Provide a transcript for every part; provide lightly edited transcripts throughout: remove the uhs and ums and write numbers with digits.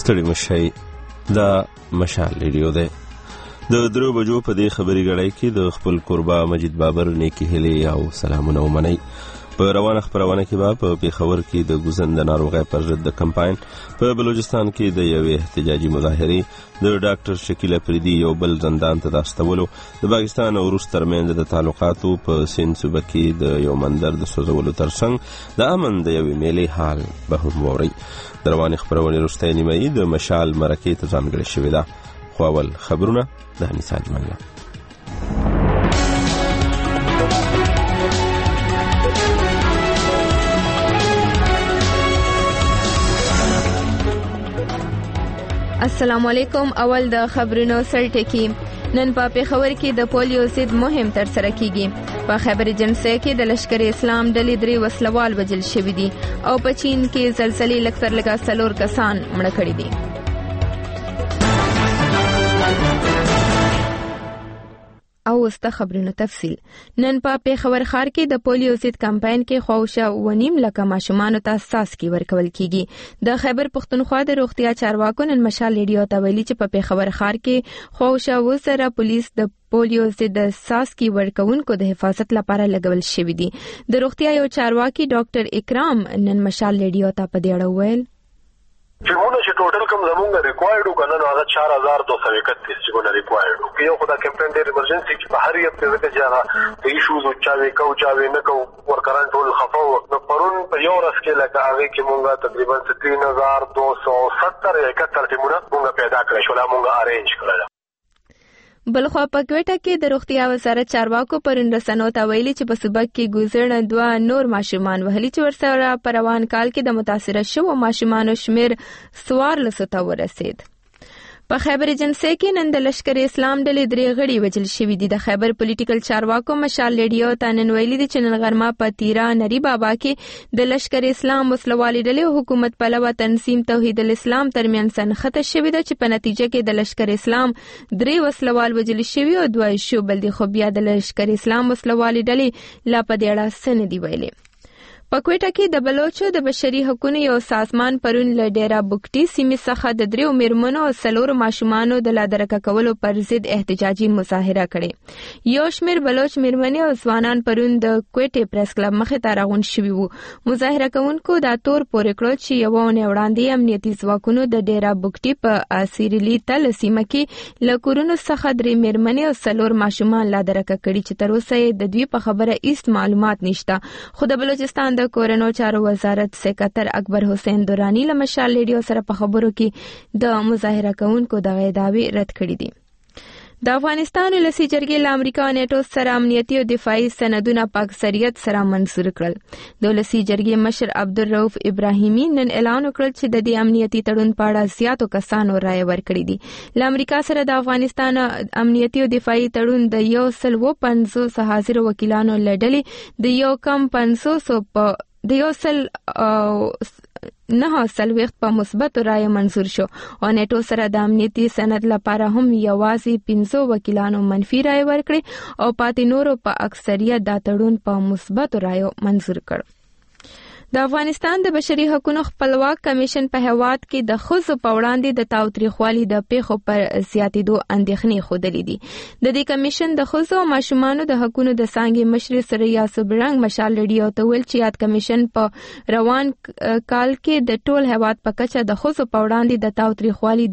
ستړي مشئ، دا مشال ریډیو دی. د 3 بجو په دې خبري غړای کې د خپل قربا مجید بابر نیکی هلي او سلامونه ومنئ. په روانه خبرونه کې په پیښور کې د ګوزند ناروغۍ پر ضد د کمپاین، په بلوچستان کې د یوې احتجاجي مظاهرې، د ډاکټر شکیل افریدي یو بل زندان ته داستولو، د پاکستان او روس ترمنځ د تعلقاتو په سند صوبه کې د یو مندر د سوځولو ترڅنګ د امن د یوې میلې حال به هم ووري. د روانې خبرونې وروستۍ نیمه د مشال مرکې ته ځانګړې شوې ده. خو اول خبرونه د انیسا اجمل. السلام علیکم. اول د خبرونو سرټکی. نن په پیښور کې د پولیو ضد مهم تر سره کیږي. په خیبر جنسه کې د لشکر اسلام ډلې 3 وسلوال وژل شوي دي او په چین کې زلزلې لږ تر لږه 4 کسان مړه کړي دي. او است خبرونو تفصیل. نن په پیښور ښار کې د پولیو ضد کمپاین کې خوښه 1.5 لک ماشومان ته ساسکی ورکول کیږي. د خیبر پښتونخوا د روغتیا چارواکو نن مشال ریډیو ته ویلي چې په پیښور ښار کې خوښه وسره پولیس د پولیو ضد ساسکی ورکوونکو د حفاظت لپاره لګول شوی دي. د روغتیا یو چارواکي ډاکټر اکرام نن مشال ریډیو ته په دې اړه وویل چې موږ چې ټوټل کوم زمونږ ریکوایرډ وکړو نو هغه 4231 چې موږ ریکوایرډ وکړو. یو خدای کمپاین ډېر ایمرجنسي چې په هر یو په وخت کې هغه د ایشوز او چاوي نه کو ورکران ټول خفاو. نو پرون په یو ورځ کې لکه هغه کې موږ تقریبا 3270 71 ټیمونه موږ پیدا کړل شو، لا موږ ارینج کړل. بلخوا په کوټه کې د روغتیا وزارت چارواکو پرون رسنیو ته ویلي چې په صوبه کې ګوزرنه 2 نور ماشومان وهلي چې ورسره په روان کال کې د متاثره شوو ماشومانو شمیر 1400 ته ورسید. په خیبر جنسه کې نن د لشکر اسلام ډلې 3 غړي وژل شوي دي. د خیبر پولیټیکل چارواکو مشال ریډیو ته نن ویلي دي چې نن غرمه په تیرا نری بابا کې د لشکر اسلام وسلوالي ډلې او حکومت پلوه تنظیم توحید الاسلام ترمنځ سنخته شوې ده چې په نتیجه کې د لشکر اسلام 3 وسلوال وژل شوي او 2 شوبل دي. خو بیا د لشکر اسلام وسلوالي ډلې لا په دې اړه څه نه دي ویلي. په کوټه کې د بلوچو د بشري حقوقو یو سازمان پرون له ډیرا بوکټي سیمې څخه د 3 میرمنو او 4 ماشومانو د لادرکه کولو پر ضد احتجاجي مظاهره کړې. یو شمېر بلوچ میرمنې او ځوانان پرون د کوټې پریس کلب مخې ته راغونډ شوي وو. مظاهره کوونکو دا تور پورې کړ چې یو ونه وړاندې امنیتي ځواکونو د ډیرا بوکټي په اسیرلی تل سیمه کې له کورونو څخه 3 میرمنې او 4 ماشومان لادرکه کړي چې تر اوسه د دوی په خبره هیڅ معلومات نشته. خو د بلوچستان د کورنو چارو وزارت سکرټر اکبر حسین دورانی له مشال ریډیو سره په خبرو کې د مظاهره کوونکو دغه دعوی رد کړې دي. د افغانستان ولسی جرګې له امریکا او نیټو سره امنیتي او دفاعي سندونه په اکثریت سره منظور کړل. د ولسی جرګې مشر عبدالرؤف ابراهیمي نن اعلان وکړ چې د دې امنیتي تړون په اړه زیاتو کسانو رائے ورکړې دي. له امریکا سره د افغانستان امنیتي او دفاعي تړون د 150 حاضر وکیلانو لړلې د یو کم 500 په د 109 په مثبت رائے منظور شو او نیټو سره د امنیتي سند لپاره هم یوازې 15 وکیلانو منفي رائے ورکړي او پاتې نورو په اکثریت دا تړون په مثبت رائے منظور کړ. د افغانستان د بشري حقوقو خپلواک کمیشن په هواد کې د ښځو په وړاندې د تاوتریخوالي د پیښو پر زیاتېدو اندېښنې ښودلې دي. د دې کمیشن د ښځو او ماشومانو د حقوقو د څانګې مشر سریا سبرنګ مشال ریډیو ته ویل چې یاد کمیشن په روان کال کې د ټول هواد په کچه د ښځو په وړاندې د تاوتریخوالي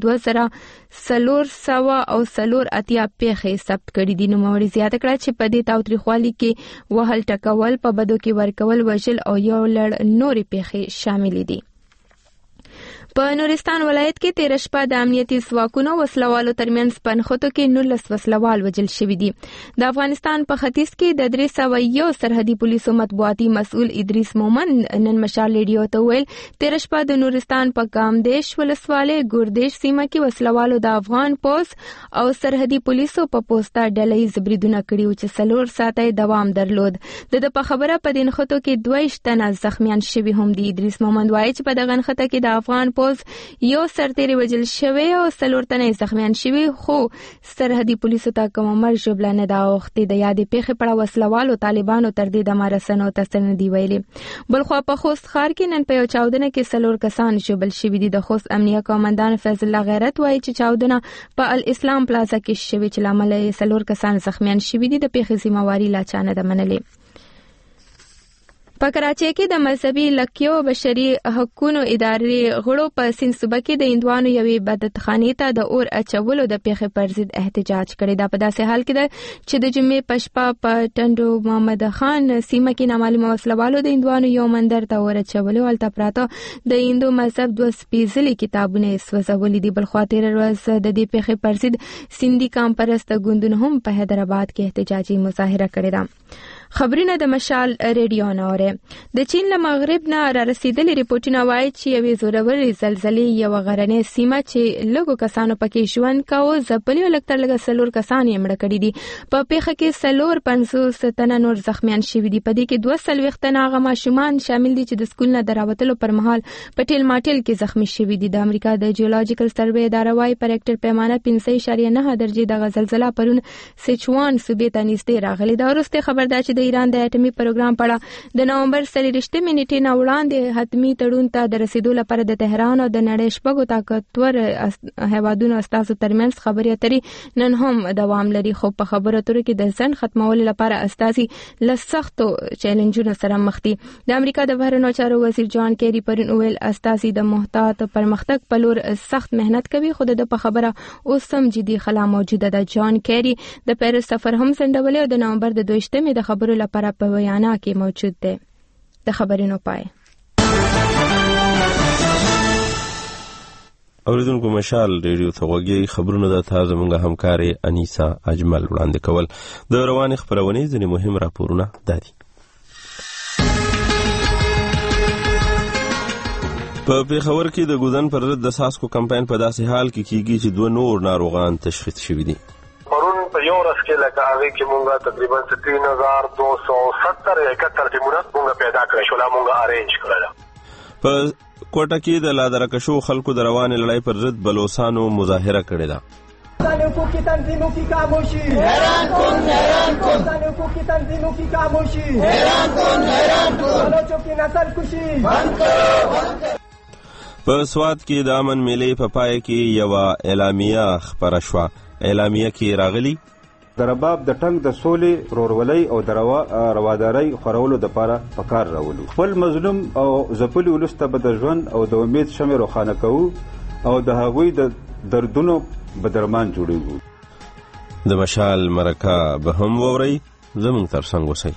2480 پیښې ثبت کړې دي. نوموړي زیاته کړه چې په دې تاوتریخوالي کې وهل ټکول، په بدو کې ورکول، وژل او یو لړ نورې پیښې شامل دي. په نورستان ولایت کې 13 شپه د امنیتي ځواکونو وسلوالو ترمنځ په نښتو کې 19 وسلوال وژل شوي دي. د افغانستان په ختیځ کې د 301 سرحدي پولیسو مطبوعاتي مسؤل ادریس مومن نن مشال ریډیو ته ویل 13 شپه د نورستان په کامدیش ولسوالۍ ګوردیش سیمه کې وسلوالو د افغان پوس او سرحدي پولیسو په پوسټه ډلې زبریدونه کړي چې 4 ساعته دوام درلود. د په خبره په دې نښتو کې 22 تنه زخمیان شوي هم دي. ادریس مومن وایي چې په دغه نښته کې د افغان پوز یو سرتیری وژل شوی او 4 تنه زخمیان شوي، خو سرحدي پولیسو ته کومه مرجبله نه ده اوښتې. د یادې پیښې په اړه وسلوالو طالبانو تر دې دمه رسنیو ته څه نه دي ویلي. بلخوا په خوست ښار کې نن په یو چاودنه کې 4 کسان ژوبل شوي دي. د خوست امنیه قومندان فیض الله غیرت وایي چې چاودنه په الاسلام پلازا کې شوې چې له امله یې 4 کسان زخمیان شوي دي. د پیښې ذمہواري لا چا نه ده منلې. په کراچۍ کې د مذهبي لکیو بشري حقوقو ادارې غړو په سیند صوبه کې د هندوانو یوې عبادتخانې ته د اور اچولو د پیښې پر ضد احتجاج کړی. دا په داسې حال کې ده چې د جمعې په شپه په ټنډو محمد خان سیمه کې نامعلومه وسلوالو د هندوانو یو مندر ته اور اچولو. هلته پراته د هندو مذهب 2 سپېڅلي کتابونه سوځولي دي. بلخوا تېره ورځ د دې پیښې پر ضد سیندي قام پرسته ګوندونو هم په حیدرآباد کې احتجاجي مظاهره کړې ده. خبرونه د مشال ریډیو نه اوري. د چین له مغرب نه را رسیدلي ریپورتونه وایي چې یوې زورورې زلزلې یو غرنۍ سیمه چې لږو کسانو پکې ژوند کاوه ځپلي او لږ تر لږه 4 کسان یې مړه کړي دي. په پیښه کې 450 تنه نور زخمیان شوي دي. په دې کې 240 تنه هغه ماشومان شامل دي چې د سکول نه د راوتلو پر مهال په ټیل ماټیل کې زخمی شوي دي. د امریکا د جیولوجیکل سروې اداره وایي په ریکټر پیمانه 5.9 درجې د زلزلہ پرون سیچوان صوبې ته نږدې راغلي. دا وروسته خبر ده چې د ایران د اټومي پروګرام په اړه د نومبر 23 نیټې نه وړاندې حتمي تړون ته د رسیدو لپاره د تهران او د نړۍ شپږو طاقتور هیوادونو استازو ترمنځ خبرې اترې نن هم دوام لري. خو په خبرو اترو کې د ځنډ ختمولو لپاره استازي له سختو چیلنجونو سره مخ دي. د امریکا د بهرنیو چارو وزیر جان کیری پرون ویل استازي د محتاط پرمختګ په لور سخت مهنت کوي، خو د په خبره اوس هم جدي خلا موجوده ده. جان کیری د پیرس سفر هم ځنډولی او د نومبر د 22 د خبرو لپاره په ویانا کې موجود دی. د خبرونو پای. اوریدونکو مشال ریډیو ته غوږی خبرونه د تازه مونږه همکاري انیسا اجمل وړاندې کول. د رواني خبرونې ځینې مهم راپورونه دادي. په پیښور کې د ګوزن پر ضد د ساسکو کمپاین په داسې حال کې کیږي چې 2 نور ناروغان تشخیص شوي دي. پرون په یو ورځ کې لکه هغه کې مونږه تقریبا 3270 71 ټیمونه مونږه پیدا کړل شو، لا مونږه ارینج کړل. په کوټه کې د لادرکشو خلکو د روان لړۍ پر ضد بلوچستانو مظاهره کړې ده. سالکو کی تنظیموں کی خاموشی حیران کن سالکو کی تنظیموں کی خاموشی حیران کن بلوچوں کی نسل کشی بند کرو. په سوات کې د امن میلې په پای کې یو اعلامیه خبره شوه. اعلامیه کې راغلی د رباب د ټنګ د سولې رورولۍ او د روادارۍ خورولو دپاره په کار راولو. خپل مظلوم او ځپلي ولس ته به د ژوند او د امید شمع روښانه کوو او د هغوی د دردونو به درمان جوړوو. د مشال مرکه به هم وورئ. زموږ تر څنګ اوسئ.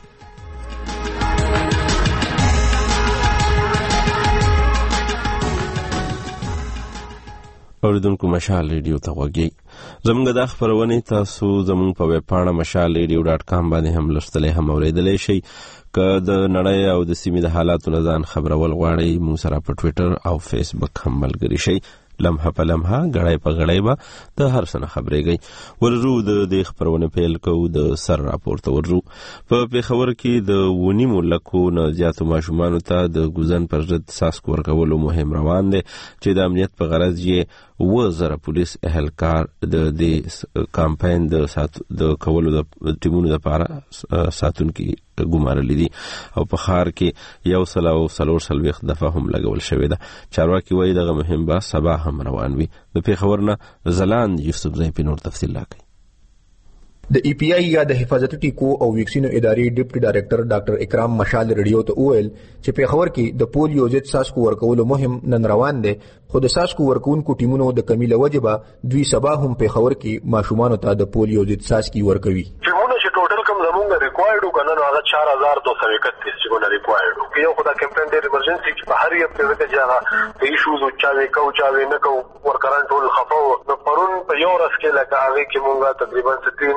اوریدونکو مشال ریډیو ته غوږی. زموږ د خبرونې تاسو زموږ په ویب پاڼه mashalradio.com باندې هم لوستلی هم اوریدلی شئ. که د نړۍ او د سیمې د حالاتو نه ځان خبرول غواړئ موږ سره په ټویټر او فیسبوک هم ملګري شئ. لمحه په لمحه غړی په غړی به د هر څه نه خبرېږئ. ورځو د دې خبرونه پیل کوو. د سر راپورته ورځو. په پیښور کې د 9 لکو نه زیاتو ماشومانو ته د ګوزن پر ضد ساسکو ورکولو مهم روان دی چې د امنیت په غرض یې 1000 پولیس اهلکار د دې کمپاین د کولو د ټیمونو لپاره ساتونکي ګمارلي دي او په ښار کې 140 دفعه هم لګول شوې ده. چارواکي وایي دغه مهم بحث سبا هم روان وي. د پیښور نه زلاند یوسفزی په نور تفصیل راکوي. د ای پی آی یا د حفاظتي ټیکو او ویکسینو ادارې ډیپټي ډایرکټر ډاکټر اکرام مشال ریډیو ته وویل چې پیښور کې د پولیو ضد ساسکو ورکولو مهم نن روان دی، خو د ساسکو ورکوونکو ټیمونو د کمی له وجې به دوی سبا هم پیښور کې ماشومانو ته د پولیو ضد ساسکي ورکوي. ټیمونه چې ټوټل کم زمونږ ریکوایرډ وکنه نو هغه 4231 چې ریکوایرډ وو. یو خدای کمپاین ډیر ایمرجنسي چې په هر یو کې چې هغه د ایشوز او چاوي نه کو ورکران ټول خفو. نو پرون په یو ورځ کې لکه هغه کې مونږه تقریبا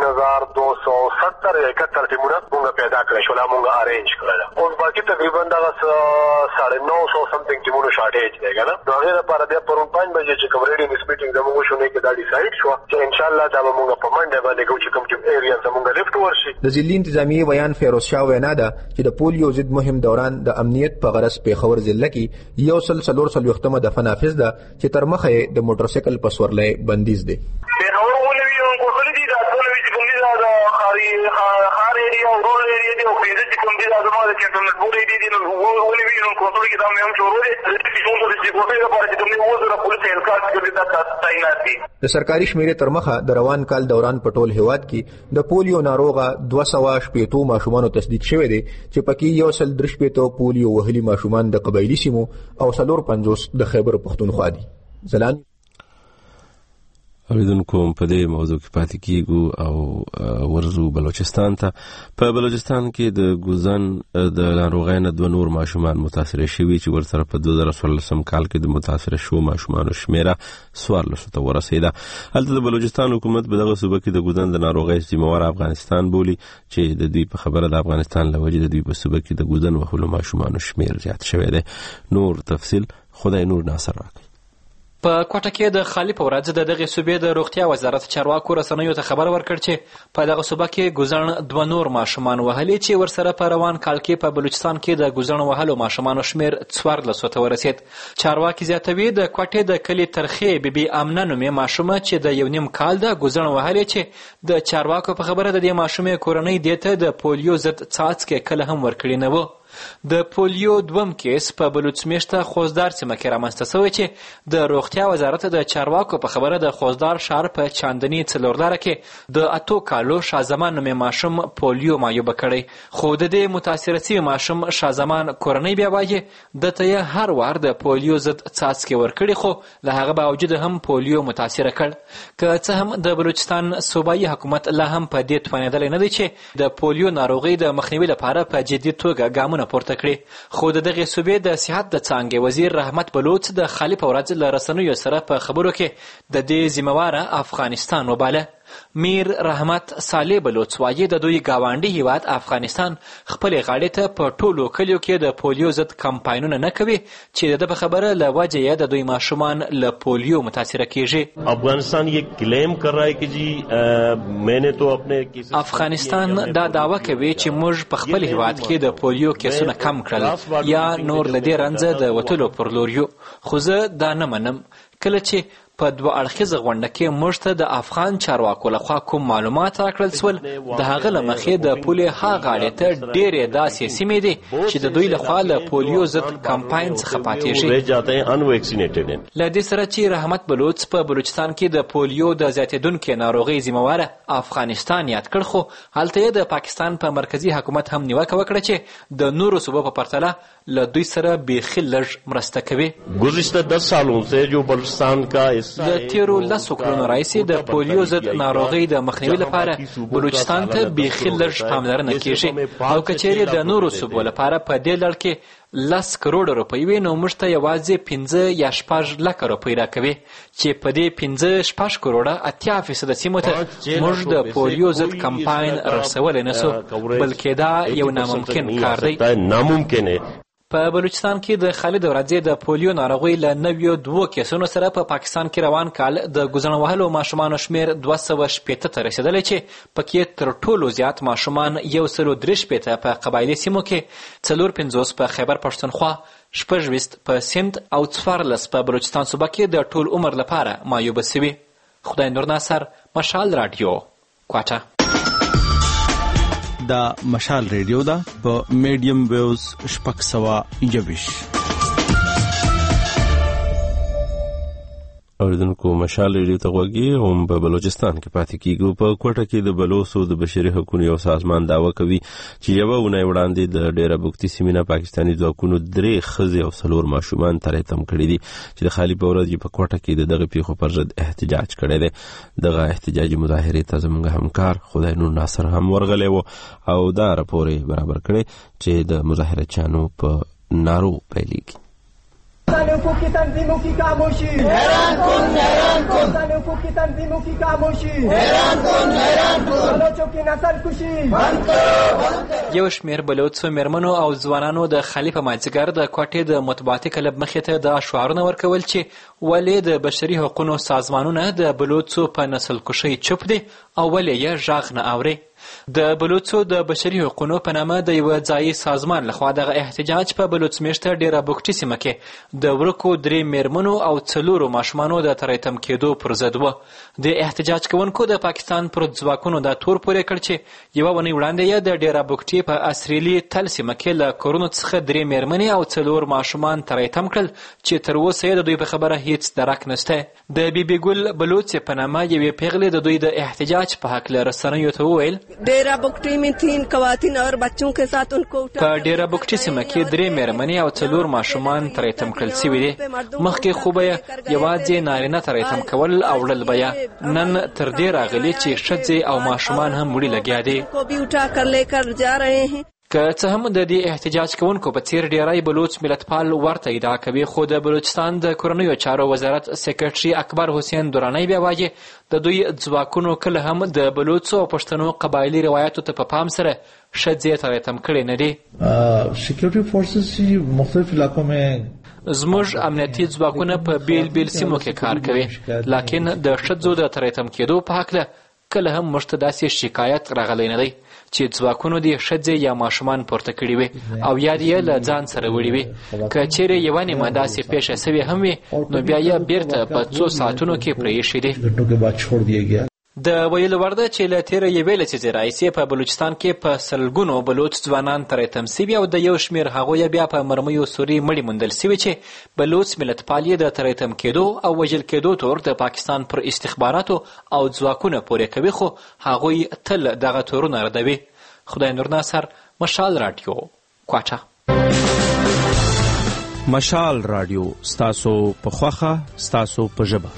3270 71 ټیمونه مونږه پیدا کړل شو، لا مونږه ارینج کړل. او باقي تقریبا دا 950 سمثینګ ټیمونو شارټیج دی کنه. نو هغه لپاره د پرون 5 بجې چې کوم ریډینګ میټینګ زموږ شو نه کې دا ډیسایډ شو چې ان شاء الله دا مونږه په منډه باندې کوم چې کوم ایریا زموږه لیفت ورشي. د ضلعي انتظامی اعلامیې بیان فیروز شاه وینا ده چې د پولیو ضد مهم دوران د امنیت په غرض پېښور ضلع کې 144 دفعه نافذ ده چې تر مخه یې د موټرسایکل په سورلۍ بندیز دی. خار ایریا او رول ایریا دی او پیدا چې کوم دي زموږ د کنټرول بورډ ایریا دی نو ولې وینم کنټرول کې دا مې هم شروع دي چې موږ د کوټې لپاره چې کوم وزره پولیس هلکار کې دا تعینات دي. د سرکاري شمیرې تر مخه د روان کال دوران په ټول هیواد کې د پولیو ناروغه 280 ماشومانو تصدیق شوی دی چې پکې 130 پولیو وهلي ماشومان د قبایلی سیمو او 450 د خیبر پختونخوا دي. زلان اوریدونکو په دې موضوع کې پاتې کیږو او ورزو بلوچستان ته. په بلوچستان کې د ګوزن د ناروغۍ نه 2 نور ماشومان متاثر شوي چې ورسره په 2014 کال کې د متاثر شو ماشومانو شمیره 14 ته ورسېده. هلته د بلوچستان حکومت په دغه صوبه کې د ګوزن د ناروغۍ ذمہوار افغانستان بولي چې د دوی په خبره د افغانستان له وجې د دوی په صوبه کې د ګوزن وهلو ماشومانو شمیر زیات شوی دی. نور تفصیل خدای نور ناصر راکړي. په کوټه کې د خالي په ورځ د دغه صوبې د روغتیا وزارت چارواکو رسنیو ته خبر ورکړ چې په دغه صوبه کې ګوزن 2 نور ماشومان وهلي چې ورسره په روان کال کې په بلوچستان کې د ګوزن وهلو ماشومانو شمیر 14 ته ورسید. چارواکي زیاتوي د کوټې د کلی ترخې بیبي امنه نومې ماشومه چې د 1.5 کال د ګوزن وهلي چې د چارواکو په خبره د دې ماشومې کورنۍ دته د پولیو ضد څاڅکي کله هم ورکړي نه وو. د پولیو 2م کیس په بلوچ میشته خوزدار سیمه کې رامنځته شوی چې د روغتیا وزارت د چارواکو په خبره د خوزدار شهر په چاندنی څلورلاره کې د 8 کالو شازمان نومې ماشوم پولیو معیوبه کړی. خو د دې متاثر شوي ماشوم شازمان کورنۍ بیا وایي دته هر وار د پولیو ضد څاڅکي ورکړي خو له هغه باوجود هم پولیو متاثر کړ. که څه هم د بلوچستان صوبایي حکومت لا هم په دې توانیدلی نه دی چې د پولیو ناروغۍ د مخنیوي لپاره په جدي توګه ګامونه پورته کړي. خو د دغه صوبې د صحت د څانګې وزیر رحمت بلوچ د خالي په ورځ له رسنیو سره په خبرو کې د دې ذمہواره افغانستان وباله. میر رحمت صالح بلوچ وایي د دوی گاونډي هیواد افغانستان خپل غاړې ته په ټولو کلیو کې د پولیو ضد کمپاینونه نه کوي چې د خبره له وجې یې د دوی ماشومان له پولیو متاثر کیږي. افغانستان یہ کلیم کر رہا ہے کہ جی میں نے تو اپنے افغانستان دا دعوه کوي چې موږ په خپل هیواد کې د پولیو کیسونه کم کړل یا نور لدې رنځ د وټلو پر لور یو. خو زه دا نه منم. کله چې په 2 اړخیزه غونډه کې موږ ته د افغان چارواکو لخوا کوم معلومات راکړل سول د هغه له مخې د پولې هغه غاړې ته ډېرې داسې سیمې دي چې د دوی لخوا له پولیو ضد کمپاین څخه پاتېږي. له دې سره چې رحمت بلوچ په بلوچستان کې د پولیو د زیاتېدونکې ناروغۍ ذمہواره افغانستان یاد کړ خو هلته یې د پاکستان په مرکزی حکومت هم نیوکه وکړه چې د نورو صوبو په پرتله له دوی سره بیخي لږ مرسته کوي. گزشتہ 10 سالوں سے جو بلوچستان کا د تیرو 10 کلونو راهیسې د پولیو ضد ناروغۍ د مخنیوي لپاره بلوچستان ته بیخي لږ پاملرنه کیږي او که چیرې د نورو صوبو لپاره په دې لړ کې 10 کروڑ روپۍ وي نو موږ ته یوازې 15 یا 16 لکه روپۍ راکوي چې په دې 15-16 کروڑه 80% سیمو ته موږ د پولیو ضد کمپاین رسولی نسو بلکې دا یو ناممکن کار دی. په بلوچستان کې د خالي د ورځې د پولیو ناروغۍ له 92 کیسونو سره په پاکستان کې روان کال د ګوزن وهلو ماشومانو شمیر 260 ته رسیدلی چې پکې تر ټولو زیات ماشومان 130 په قبایلي سیمو کې 450 په خیبر پښتونخوا 26 په سند او 14 په بلوچستان صوبه کې د ټول عمر لپاره معیوبه شوي. خدای نور ناصر، مشال رادیو، کوټه. دا مشال ریډیو دا په میډیم ویوز 621. اوریدونکو مشال ریډیو ته غوږی هم په بلوچستان کې پاتې کیږو. په کوټه کې د بلوڅو د بشري حقوقو یو سازمان دعوه کوي چې یو اونۍ وړاندې د ډیره بوکتی سیمینه پاکستاني ځواکونو 3 ښځې او 4 ماشومان تم کړي دي چې د خالي په ورځ په کوټه کې دغه پیښو پر ضد احتجاج کړی دی. دغه احتجاجي مظاهرې ته زموږ همکار خدای نور ناصر هم ورغلی و او دا راپور برابر کړی چې د مظاهره چانو په نارو پیلېږي. حقوق کی تنظیموں کی خاموشی، حیران کن حقوق کی تنظیموں کی خاموشی، حیران کن بلوچوں کی نسل کشی بند کرو. یو شمیر بلوڅو میرمنو او ځوانانو د خلیفه مازیګر د کوټې د مطبوعاتي کلب مخې ته د شعارونه ورکول چې ولې د بشري حقوقو سازمانونه د بلوڅو په نسل کشۍ چوپ دي او ولې یې غږ نه اوري. د بلوڅو د بشري حقوقو په نامه د یو ځایي سازمان لخوا دغه احتجاج په بلوڅ میشته ډیره بوکټي سیمه کې د ورکو 3 میرمنو او 4 ماشومانو د تریتم کېدو پر ضد و. د احتجاج کوونکو د پاکستان پر ځواکونو د تور پورې کړ چې یوه ونې وړاندې یې د ډیره بوکټي په اسریلي تل سیمه کې له کورونو څخه 3 میرمنې او 4 ماشومان تریتم کړل چې تر اوسه یې د دوی په خبره هیڅ درک نشته. د بیبي ګل بلوڅ په نامه یوې پیغلې د دوی د احتجاج په حق له رسنیو ته وویل ډیره بوکټي में 3 خواتین اور بچوں के साथ उनको په ډیره بوکټي سیمه کې 3 میرمنې او 4 ماشومان تریتم کړل شوي دي. مخکې خو به یوازې نارینه تریتم کول او وړل به نن تر دې راغلي چې ښځې او ماشومان هم وړي لګیا دي. को भी उठा कर लेकर जा रहे हैं. که څه هم د دې احتجاج کوونکو په څیر ډیری بلوچ ملتپال ورته ادعا کوي، خو د بلوچستان د کورنیو چارو وزارت سکرټري اکبر حسین درانی بیا وایي د دوی ځواکونو کله هم د بلوچو او پښتنو قبایلي روایتو ته په پام سره ښځې تریتم کړي نه دي. سکیورټي فورسز مختلف علاقو میں زموږ امنیتي ځواکونه په بیل بیل سیمو کې کار کوي، لکن د ښځو د تریتم کېدو په هکله کله هم موږ ته داسې شکایت راغلی نه دی چې ځواکونو دې ښځې یا ماشومان پورته کړي وي او یا یې له ځان سره وړي وي. که چیرې یوه نیمه داسې پیښه سوې هم وي نو بیا یې بیرته په 2 ساعتونو کې پرېښي دي. د ویلو وړ ده چې له تېره یوې لسیزې راهیسې په بلوچستان کې په سلګونو بلوچ ځوانان تریتم سوي او د یو شمېر هغوی بیا په مرمیو سوري مړي موندل سوي چې بلوچ ملتپال یې د تریتم کېدو او وژل کېدو تور د پاکستان پر استخباراتو او ځواکونه پورې کوي، خو هغوی تل دغه تورونه ردوي. خدای نور ناصر، مشال رادیو، کوټه. مشال رادیو، ستاسو په خوښه، ستاسو په ژبه.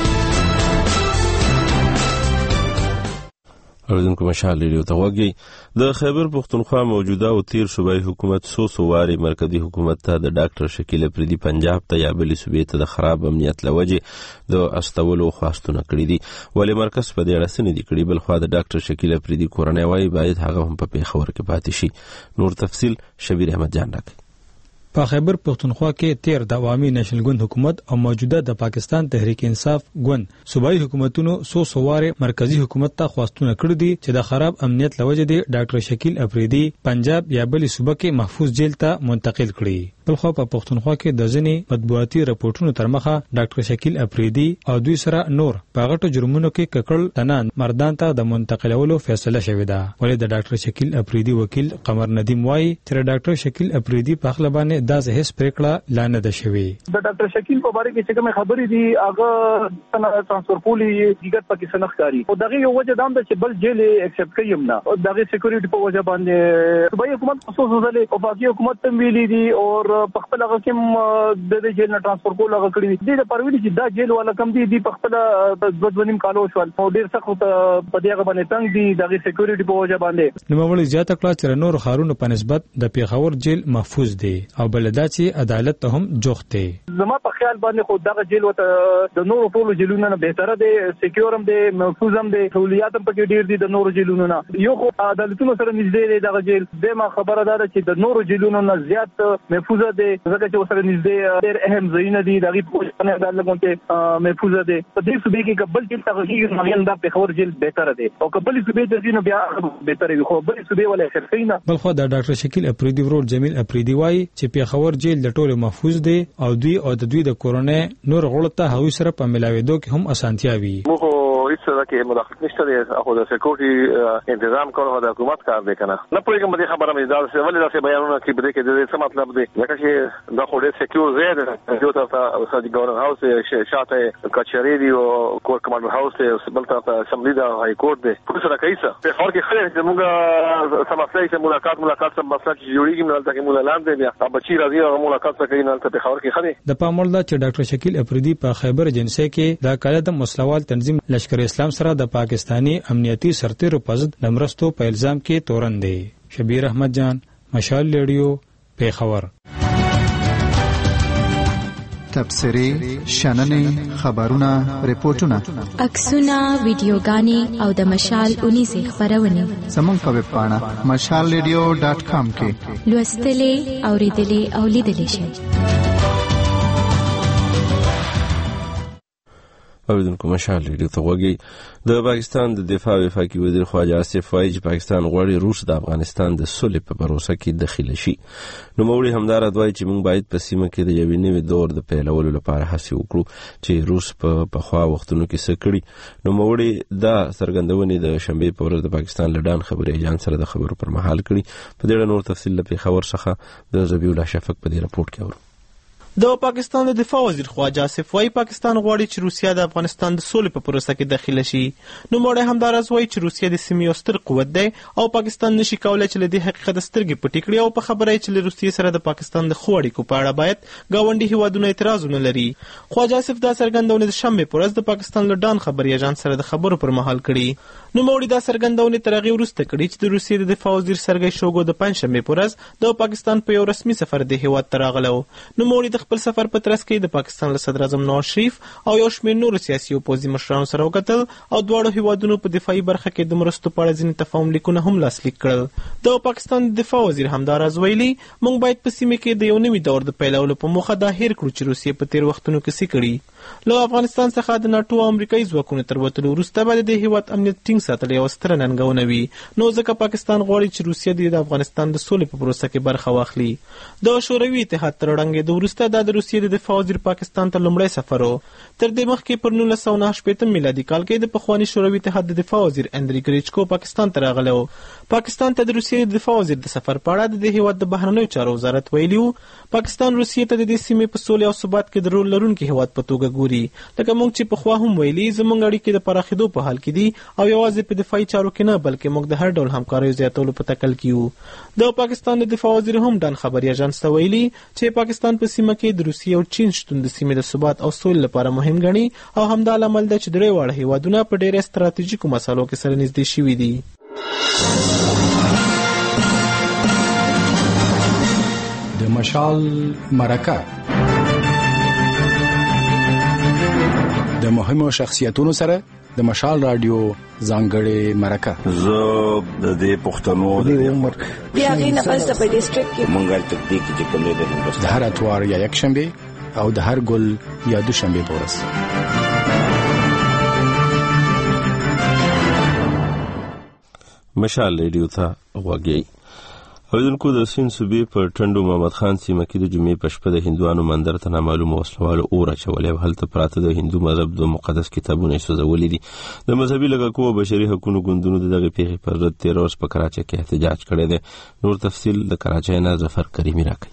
اوریدونکو مشال ریډیو ته غوږی. د خیبر پختونخوا موجوده او تیر صوبایي حکومت څو واري مرکزي حکومت ته د ډاکټر شکیل افریدي پنجاب ته یا بلې صوبې ته د خراب امنیت له وجې د استولو خواستونه کړي دي، ولې مرکز په دې اړه څه نه دي کړي. بلخوا د ډاکټر شکیل افریدي کورنۍ وایي باید هغه هم په پیښور کې پاتې شي. نور تفصیل شبیر احمد جان راکړي. په خیبر پختونخوا کې تیر د عوامي نېشنل ګوند حکومت او موجوده د پاکستان تحریک انصاف ګوند صوبایي حکومتونو سواره مرکزی حکومت ته خواستونه کړي دي چې د خراب امنیت لوجه دي ډاکټر شکیل افریدي پنجاب یا بلې صوبه کې محفوظ جیل ته منتقل کړي. بلخوا په پختونخوا کې د ځینې مطبوعاتي راپورټونو تر مخه ډاکټر شکیل افریدي او دوی سره نور په غټو جرمونو کې ککړ تنان مردان ته د منتقلولو فیصله شوې ده. ولې د ډاکټر شکیل افریدي وکیل قمر ندیم وایي چې ډاکټر شکیل افریدي په خپل باندې دا هیڅ پریکړه لاندې ده شوی. د ډاکټر شکیل په اړه کې چې کومه خبرې دي هغه ترانسفر پولی دیګر پکې سنخکاری او دغه یو وجه دام ده چې بل جیل ایکسپټ کوي نه او دغه سکیورټي په وجه باندې صوبایي حکومت خصوصا ځلې او باقي حکومت تم ویلي دي او په خپل هغه کې د جیل نه ترانسفر کول هغه کړی دي د پرویل چې دا جیل والا کم دي په خپل د 2.5 کالو شول او ډیر سخت په دغه باندې تنګ دي دغه سکیورټي په وجه باندې. نو موږ زیاته کړه چې نور خارونو په نسبت د پیښور جیل محفوظ دي او بلدا چې عدالت ته هم جوخته. زما په خیال باندې خو دغه جیل وته د نورو ټولو جیلونو نه بهتره دی، سکیور هم دی، محفوظ هم دی، سہولیات هم پکې ډیر دي د نورو جیلونو نه. یو خو عدالتونو سره نږدې دی دغه جیل، دمه خبره ده چې د نورو جیلونو نه زیات محفوظ دی ځکه چې سره نږدې ډیر اهم ځایونه دي دغه په نه عدالت کې محفوظ دی. په دې صوبې کې قبل جیل څنګه هیڅ مغین د پیښور جیل بهتره دی او قبل صوبې د دینو بیا بهتره وي خو بل صوبې ولا شرطینا. بلخو د ډاکټر شکیل افریدي ورور جمیل افریدي وایي چې پیښور جیل د ټولو محفوظ دی او دوی د کورنۍ نور غړو ته هغوی سره په ملاوېدو کې هم اسانتیا وي. هیڅ کې مداخلت نشته دی خو د سکیورټي تنظیم کول د حکومت کار دی کنه. نه پوهیږم دې خبره مې دا ولې داسې بیانونه کې بده کې د څه مطلب دی ځکه چې دا خو ډېر سکیور ځای دی. یو طرف ته سړي ګورنر هاوس شاته کچېری دی او کور کمانډر هاوس دی، بل طرف ته اسمبلی دا های کورټ دی. پولیس راکایسه په خور کې خلک چې موږ سماسلې چې ملاقات سم مسله چې جوړیږي نو تلته کې موږ لاندې بیا بچی راځي او ملاقات کوي نو ته په خور کې خلک د پاموړ دا چې ډاکټر شکیل افریدي په خیبر جنسي کې د قاعده مسلوال تنظیم لشکر اسلام سره د پاکستانی امنیتي سرتیرو په ضد د مرستو په الزام کې تورن دی. شبیر احمد جان، مشال ریډیو، پیښور. تبصرې، شننې، خبرونه، ریپورتونه، عکسونه، ویډیوګانې او د مشال 19 خبرونه زموږ په ویب پاڼه mashalradio.com کې لوستلې، اوریدلې او لیدلې شئ. اوریدونکو مشال ریډیو ته غوږی. د پاکستان د دفاع وفاقي وزیر خواجه آصف وایي چې پاکستان غواړي روس د افغانستان د سولې په پروسه کې دخیل شي. نوموړي همدارد وایي چې موږ باید په سیمه کې د یوې نوې دور د پیلولو لپاره هڅې وکړو چې روس په پخوا وختونو کې څه کړي. نوموړي دا څرګندونې د شنبې په ورځ د پاکستان له ډان خبري ایجان سره د خبرو پر مهال کړي. په دې اړه نور تفصیل له پېښور څخه د ذبیح الله شفق په دې راپورټ کې اورو. د پاکستان د دفاع وزیر خواجه آصف وایي پاکستان غواړي چې روسیا د افغانستان د سولې په پروسه کې داخله شي. نوموړی همداراز وایي چې روسیا د سیمې یو ستر قوت دی او پاکستان نشي کولای چې له دې حقیقت سترګې پټې کړي او په خبره یې چې له روسیې سره د پاکستان د ښو اړیکو په اړه باید ګاونډي هیوادونه اعتراض ونه لري. خواجه آصف دا څرګندونې د شنبې په ورځ د پاکستان له ډان خبري ایجان سره د خبرو پر مهال کړي. نوموړي دا څرګندونې تر هغې وروسته کړي چې د روسیې د دفاع وزیر سرګی شوګو د پنجشنبې په ورځ د پاکستان په یو رسمي سفر د هیواد ته راغلی و. نوموړي د خپل سفر په ترڅ کې د پاکستان له صدر اعظم نواز شریف او یو شمېر نورو سیاسي او پوځي مشرانو سره وکتل او دواړو هیوادونو په دفاعي برخه کې د مرستو په اړه ځینې تفاهم لیکونه هم لاسلیک کړل. د پاکستان د دفاع وزیر همداراز ویلي موږ باید په سیمه کې د یو نوي دور د پیلولو په موخه دا هیر کړو چې روسیې په تیر وختونو کې څه کړي. له افغانستان څخه د ناټو او امریکایي ځواکونو تر وتلو وروسته به د هیواد امنیت ټینګ ساتل یوه ستره ننګونه وي. نو ځکه پاکستان غواړي چې روسیه د افغانستان د سولې په پروسه کې برخه واخلي. د شوروي اتحاد تر ړنګېدو وروسته دا د روسیې د دفاع وزیر پاکستان ته لومړی سفر و. تر دې مخکې پر 1989 میلادي کال کې د پخواني شوروي اتحاد د دفاع وزیر اندری ګریچکو پاکستان ته راغلی و. پاکستان ته د روسیې د دفاع وزیر د سفر په اړه د هیواد د بهرنیو چارو وزارت ویلي و پاکستان روسیې ته د دې سیمې په سولې او ثبات کې د رول لرونکي هیواد په توګه ګوري. لکه موږ چې پخوا هم ویلي زموږ اړیکې د پراخېدو په حال کې دي او یوازې په دفاعي چارو کې نه بلکې موږ د هر ډول همکاریو زیاتولو په تکل کې یو. د پاکستان د دفاع وزیر هم ډان خبري ایجانس ته ویلي چې پاکستان په سیمه کې د روسیې او چین شتون د سیمې د ثبات او سولې لپاره مهم ګڼي او همدا لامل دی چې درې واړه هیوادونه په ډېرو ستراتیژیکو مسالو کې سره نږدې شوي دي. د مشال مرکه د مهمو شخصیتونو سره د مشال رادیو ځانګړې مرکه. زه د پښتنو د عمر بیا غي نه پس په ډیسټریکټ کې مونږه تکتیک چې کوم دی د هندوستان د هر اتوار یا یک شنبه او د هر ګل یا دوشنبه په ورځ. مشال ریډیو ته غوږی. اوریدونکو د سین صوبې په ټنډو محمد خان سیمه کې د جمعې په شپه د هندوانو مندر ته نامعلومو وسلوالو اور اچولی او هلته پراته د هندو مذهب د مقدس کتابونه یې سوځولي دي. د مذهبي لږکو او بشري حقونو ګوندونو د دغې پیښې پر ضد 13 ورځ په کراچۍ کې احتجاج کړی دی. نور تفصیل د کراچۍ نه ظفر کریمي راکوي.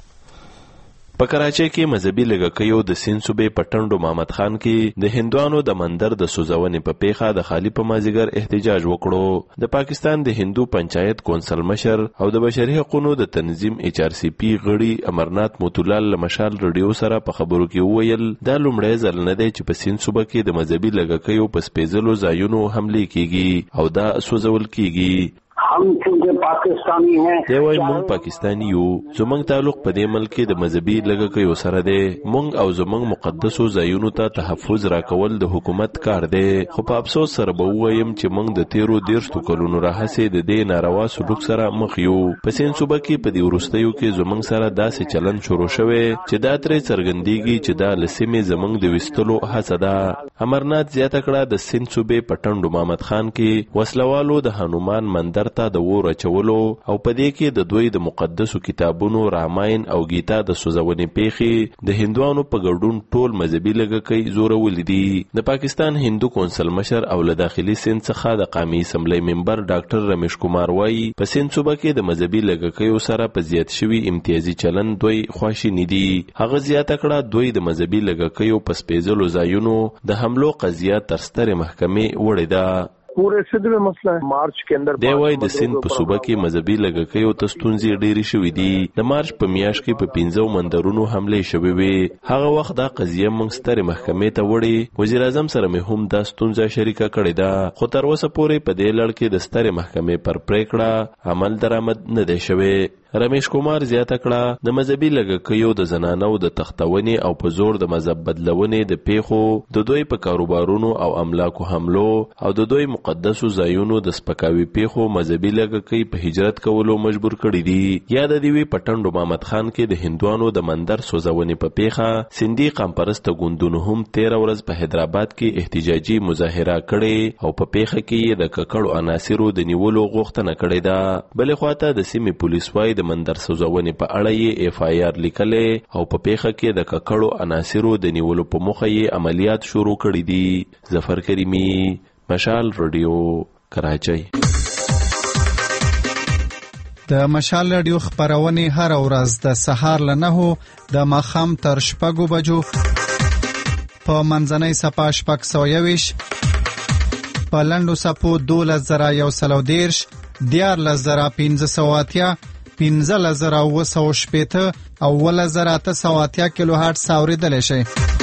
په کراچۍ کې مذهبي لږکیو د سین صوبې په ټنډو محمد خان کې د هندوانو د مندر د سوځونې په پیښه د خالي په مازیګر احتجاج وکړو. د پاکستان د هندو پنچایت کونسل مشر او د بشري حقوقو د تنظیم HRCP غړي امرنات موتولال له مشال رادیو سره په خبرو کې وویل دا لومړی ځل نه دی چې په سین صوبه کې د مذهبي لږکیو په سپېڅلو ځایونو حملې کیږي او دا سوځول کیږي. हम चूंकि पाकिस्तानी हैं دی وای مونږ پاکستانی یو زمونږ تعلق په دې ملک کې د مذهبي لږکیو سره دی. مونږ او زمونږ مقدسو ځایونو ته تحفظ راکول د حکومت کار دی. خو په افسوس سره به ووایم چې مونږ د 13 کلونو راهیسې د دې ناروا سلوک سره مخ یو. په سین صوبه کې په دې وروستیو کې زمونږ سره داسې چلن شروع شوی چې دا ترې څرګندېږي چې دا له سیمې زمونږ د ویستلو هڅه ده. امرنات زیاته کړه د سین صوبې په ټنډو محمد خان کې وسلوالو د هنومان مندر ته د اور اچولو او په دې کې د دوی د مقدسو کتابونو راماین او گیتا د سوځونې پیښې د هندوانو په ګډون ټول مذهبي لږکي زورولي دي. د پاکستان هندو کونسل مشر او له داخلي سند څخه د قومي اسمبلی ممبر ډاکټر رمیش کمار وایي په سند صوبه کې د مذهبي لږکیو سره په زیات شوي امتیازي چلن دوی خواشیني دي. هغه زیاته کړه دوی د مذهبي لږکیو په سپېڅلو ځایونو د حملو قضیه تر سترې محکمې وړې ده. पूरे सिंध में मसला है मार्च के अंदर دی وای د سند په صوبه کې مذهبي لږکیو ته ستونزې ډېرې شوې دي. د مارچ په میاشت کې په 15 مندرونو حملې شوې وې. هغه وخت دا قضیه موږ سترې محکمې ته وړې. وزیر اعظم سره مې هم دا ستونزه شریکه کړې ده خو تر اوسه پورې په دې لړ کې د سترې محکمې پر پریکړه عمل درآمد نه دی شوی. رمیش کومار زیاته کړه د مذهبي لږکیو د زنانو د تختونې او په زور د مذهب بدلونې د پیښو د دوی په کاروبارونو او املاکو حملو او د دوی مقدسو ځایونو د سپکاوي پیښو مذهبي لږکي په هجرت کولو مجبور کړي دي. یا د دیوی پټنډو محمد خان کې د هندوانو د مندر سوځونې په پیښه سندي قامپرسته ګوندونو هم 13 ورځ په حیدرآباد کې احتجاجي مظاهره کړې او په پیښه کې د ککړو عناصرو د نیولو غوښتنه کړې ده. بلې خواته د سیمې پولیس وايي د مندر سوځونې په اړه یې اف آی آر لیکلې او په پیښه کې د ککړو عناصرو د نیولو په موخه یې عملیات شروع کړي دي. ظفر کریمی، مشال رادیو، کراچۍ. د مشال رادیو خبرونه هر ورځ د سهار له 9 د ماښام تر 6 بجو په منځنۍ صفه 621 په لنډو صفو 12130 14580 15980 او 10880 کیلو هرتز اوریدل شي.